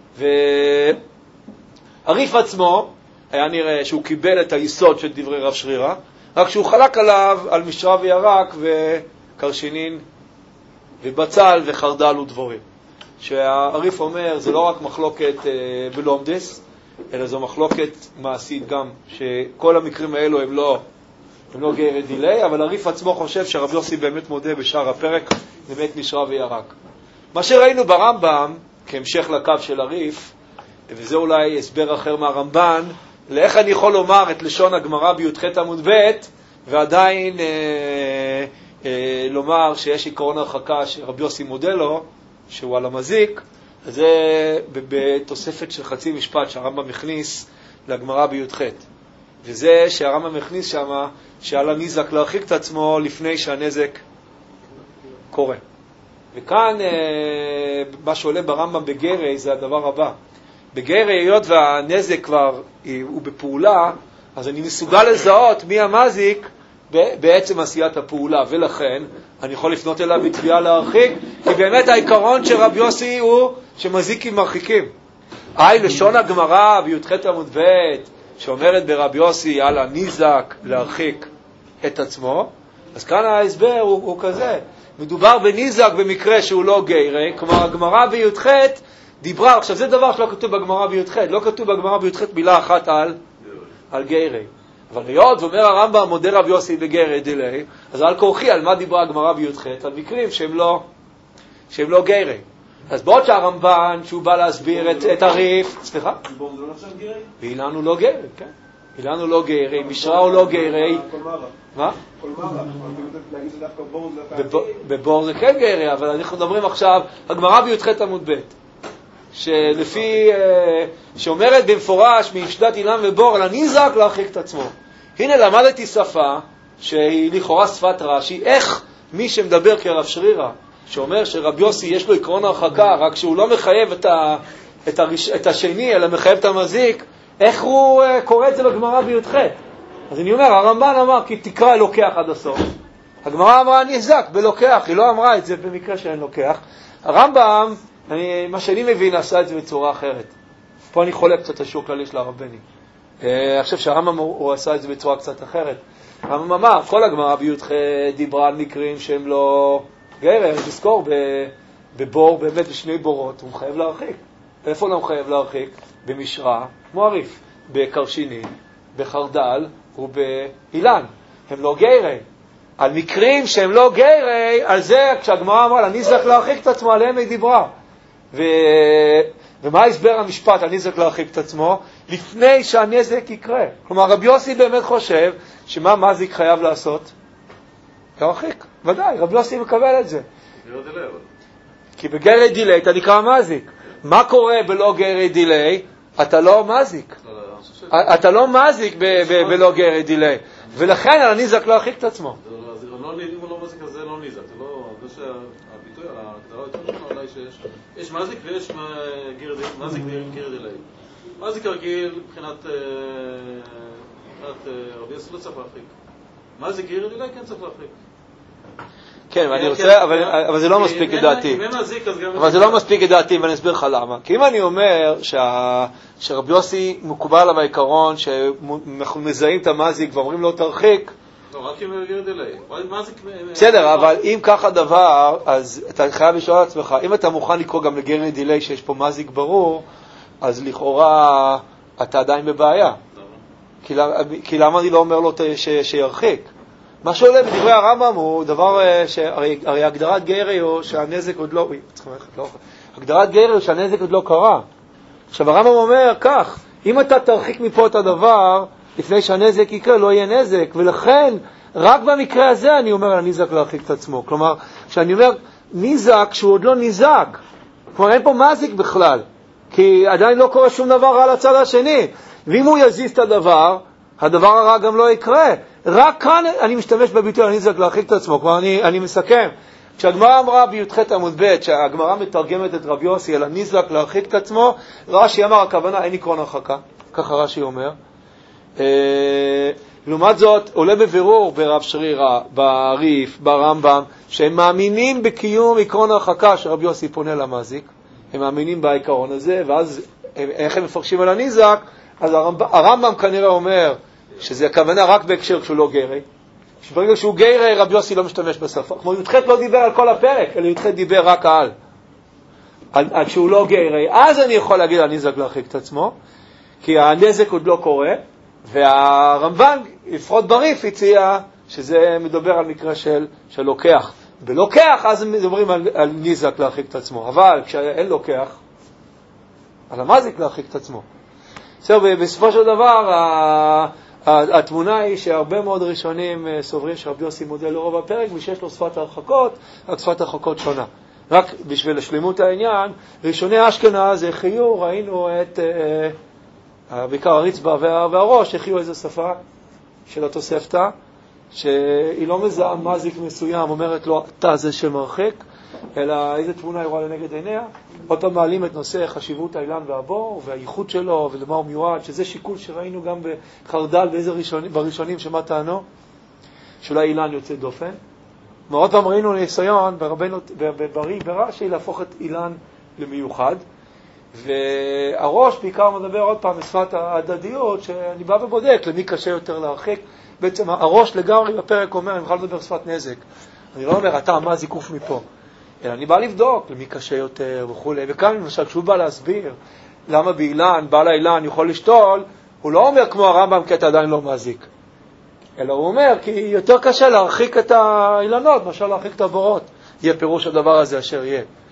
והריף עצמו, היה נראה שהוא קיבל את היסוד של דברי רב שרירא, רק שהוא חלק עליו על משרה וירק וקרשינין ובצל וחרדל ודבורים. שהריף אומר, זה לא רק מחלוקת בלומדס, אלא זו מחלוקת מעשית גם, שכל המקרים האלו הם לא, הם לא גיירי דילי, אבל הריף עצמו חושב שהרב יוסי באמת מודה בשאר הפרק, באמת משרה וירק. מה שראינו ברמב"ם, כהמשך לקו של הריף, וזה אולי הסבר אחר מהרמב"ן, לאיך אני יכול לומר את לשון הגמרא בי"ח עמוד ב' ועדיין אה, אה, לומר שיש עקרון הרחקה שרבי יוסי מודה לו, שהוא על המזיק, אז זה בתוספת של חצי משפט שהרמב"ם מכניס לגמרא בי"ח. וזה שהרמב"ם מכניס שמה שעל הניזק להרחיק את עצמו לפני שהנזק קורה. וכאן אה, מה שעולה ברמב"ם בגרי זה הדבר הבא. בגרי, היות והנזק כבר הוא בפעולה, אז אני מסוגל לזהות מי המזיק בעצם עשיית הפעולה, ולכן אני יכול לפנות אליו בתביעה להרחיק, כי באמת העיקרון של רבי יוסי הוא שמזיקים מרחיקים. היי, לשון הגמרא בי"ח עמוד ב' שאומרת ברבי יוסי על הניזק להרחיק את עצמו, אז כאן ההסבר הוא, הוא כזה. מדובר בניזק במקרה שהוא לא גיירי, כלומר הגמרא בי"ח דיברה, עכשיו זה דבר שלא כתוב בגמרא בי"ח, לא כתוב בגמרא בי"ח מילה אחת על, על גיירי. אבל להיות, ואומר הרמב"ם, מודה רבי יוסי בגיירי דילי, אז על כורחי, על מה דיברה הגמרא בי"ח? על מקרים שהם לא, שהם לא גיירי. אז בעוד שהרמב"ן, שהוא בא להסביר את, את הריף, סליחה? בור זה לא נחשב גיירי? ואילנו לא גיירי, כן. אילנו לא גיירי, משרה הוא לא גיירי. כל מרה. מה? כל מרה. להגיד שדווקא בור זה לא גיירי. בבור זה כן גיירי, אבל אנחנו מדברים עכשיו, הגמרא בי"ח עמוד ב' שלפי, שאומרת במפורש מישדת אילן ובור על הניזק להרחיק את עצמו. הנה למדתי שפה שהיא לכאורה שפת רש"י, איך מי שמדבר כרב שרירא, שאומר שרב יוסי יש לו עקרון הרחקה, רק שהוא לא מחייב את, ה, את, הראש, את השני, אלא מחייב את המזיק, איך הוא קורא את זה בגמרא בי"ח? אז אני אומר, הרמב"ן אמר כי תקרא לוקח עד הסוף. הגמרא אמרה ניזק בלוקח, היא לא אמרה את זה במקרה שאין לוקח. הרמב"ם, אני, מה שאני מבין, עשה את זה בצורה אחרת. פה אני חולק קצת השיעור כללי של הרב בני. אני חושב שהרמב"ם הוא, הוא עשה את זה בצורה קצת אחרת. הרמב"ם אמר, כל הגמרא בי"ח דיברה על מקרים שהם לא גיירי, אני תזכור, בבור, באמת בשני בורות, הוא מחייב להרחיק. איפה לא מחייב להרחיק? במשרה, כמו הריף, בקרשיני, בחרדל ובאילן. הם לא גיירי. על מקרים שהם לא גיירי, על זה כשהגמרא אמרה, אני צריך להרחיק את עצמו, עליהם היא דיברה. ו... ומה הסבר המשפט, אני צריך להרחיק את עצמו? לפני שהנזק יקרה. כלומר, רבי יוסי באמת חושב שמה מזיק חייב לעשות? להרחיק. ודאי, רבי יוסי מקבל את זה. כי בגרי דילי אתה נקרא מזיק. מה קורה בלא גרי דילי? אתה לא מזיק. אתה לא מזיק בלא גרי דילי. ולכן על הנזק להרחיק את עצמו. אם הוא לא מזיק, אז זה לא נזק. זה לא... זה שהביטוי, ההגדרה יותר נכונה אולי שיש... יש מזיק ויש מזיק גרי דילי. מזיק הרגיל מבחינת רבי יוסי לא צריך להרחיק. מזיק גרי דילי כן צריך להרחיק. כן, ואני רוצה, אבל זה לא מספיק לדעתי. אבל זה לא מספיק לדעתי, ואני אסביר לך למה. כי אם אני אומר שרבי יוסי מקובל עליו העיקרון, שאנחנו מזהים את המזיק ואומרים לו תרחיק, לא, רק אם הוא יגיר דילי. בסדר, אבל אם ככה דבר, אז אתה חייב לשאול על עצמך, אם אתה מוכן לקרוא גם לגיר דילי שיש פה מזיק ברור, אז לכאורה אתה עדיין בבעיה. כי למה אני לא אומר לו שירחיק? מה שעולה בדברי הרמב"ם הוא דבר שהרי הגדרת גרי הוא שהנזק עוד לא, הגדרת גרי הוא שהנזק עוד לא קרה. עכשיו הרמב"ם אומר כך, אם אתה תרחיק מפה את הדבר, לפני שהנזק יקרה לא יהיה נזק, ולכן רק במקרה הזה אני אומר על הנזק להרחיק את עצמו. כלומר, כשאני אומר נזק שהוא עוד לא נזק, כלומר אין פה מזיק בכלל, כי עדיין לא קורה שום דבר רע על הצד השני, ואם הוא יזיז את הדבר, הדבר הרע גם לא יקרה. רק כאן אני משתמש בביטוי הנזק להרחיק את עצמו. כלומר, אני, אני מסכם. כשהגמרא אמרה בי"ח עמוד ב' שהגמרא מתרגמת את רבי יוסי על הנזק להרחיק את עצמו, רש"י אמר, הכוונה אין עקרון הרחקה. ככה רש"י אומר. אה, לעומת זאת, עולה בבירור ברב שרירא, בריף, ברמב"ם, שהם מאמינים בקיום עקרון הרחקה שרבי יוסי פונה למזיק. הם מאמינים בעיקרון הזה, ואז הם, איך הם מפרשים על הנזק? אז הרמב"ם, הרמב"ם כנראה אומר שזה הכוונה רק בהקשר כשהוא לא גרי. שברגע שהוא גרי, רבי יוסי לא משתמש בשפה. כמו י"ח לא דיבר על כל הפרק, אלא י"ח דיבר רק על. על, על כשהוא לא גרי, אז אני יכול להגיד על נזק להרחיק את עצמו, כי הנזק עוד לא קורה, והרמב"ן, לפחות בריף, הציע שזה מדבר על מקרה של, של לוקח. בלוקח, אז מדברים על, על נזק להרחיק את עצמו. אבל כשאין לוקח, על המזיק להרחיק את עצמו. בסדר, בסופו של דבר, התמונה היא שהרבה מאוד ראשונים סוברים שרבי יוסי מודל לרוב הפרק, ושיש לו שפת הרחקות, רק שפת הרחקות שונה. רק בשביל לשלימות העניין, ראשוני אשכנז החיו, ראינו את, בעיקר הרצב"א והראש, החיו איזו שפה של התוספתא, שהיא לא מזהה מזיק מסוים, אומרת לו, אתה זה שמרחיק, אלא איזה תמונה היא רואה לנגד עיניה. עוד פעם מעלים את נושא חשיבות האילן והבור, והייחוד שלו, ולמה הוא מיועד, שזה שיקול שראינו גם בחרדל, באיזה ראשונים, בראשונים שמה טענו, שאולי אילן יוצא דופן. עוד פעם ראינו ניסיון ברבנו, בבריא, ברש"י, להפוך את אילן למיוחד. והראש בעיקר מדבר עוד פעם בשפת ההדדיות, שאני בא ובודק למי קשה יותר להרחיק. בעצם הראש לגמרי בפרק אומר, אני בכלל מדבר שפת נזק. אני לא אומר, אתה מה זיקוף מפה. אלא אני בא לבדוק למי קשה יותר וכו'. וכאן למשל, כשהוא בא להסביר למה באילן, בעל האילן יכול לשתול, הוא לא אומר כמו הרמב"ם כי אתה עדיין לא מזיק. אלא הוא אומר כי יותר קשה להרחיק את האילנות, מאשר להרחיק את הבורות. יהיה פירוש הדבר הזה אשר יהיה.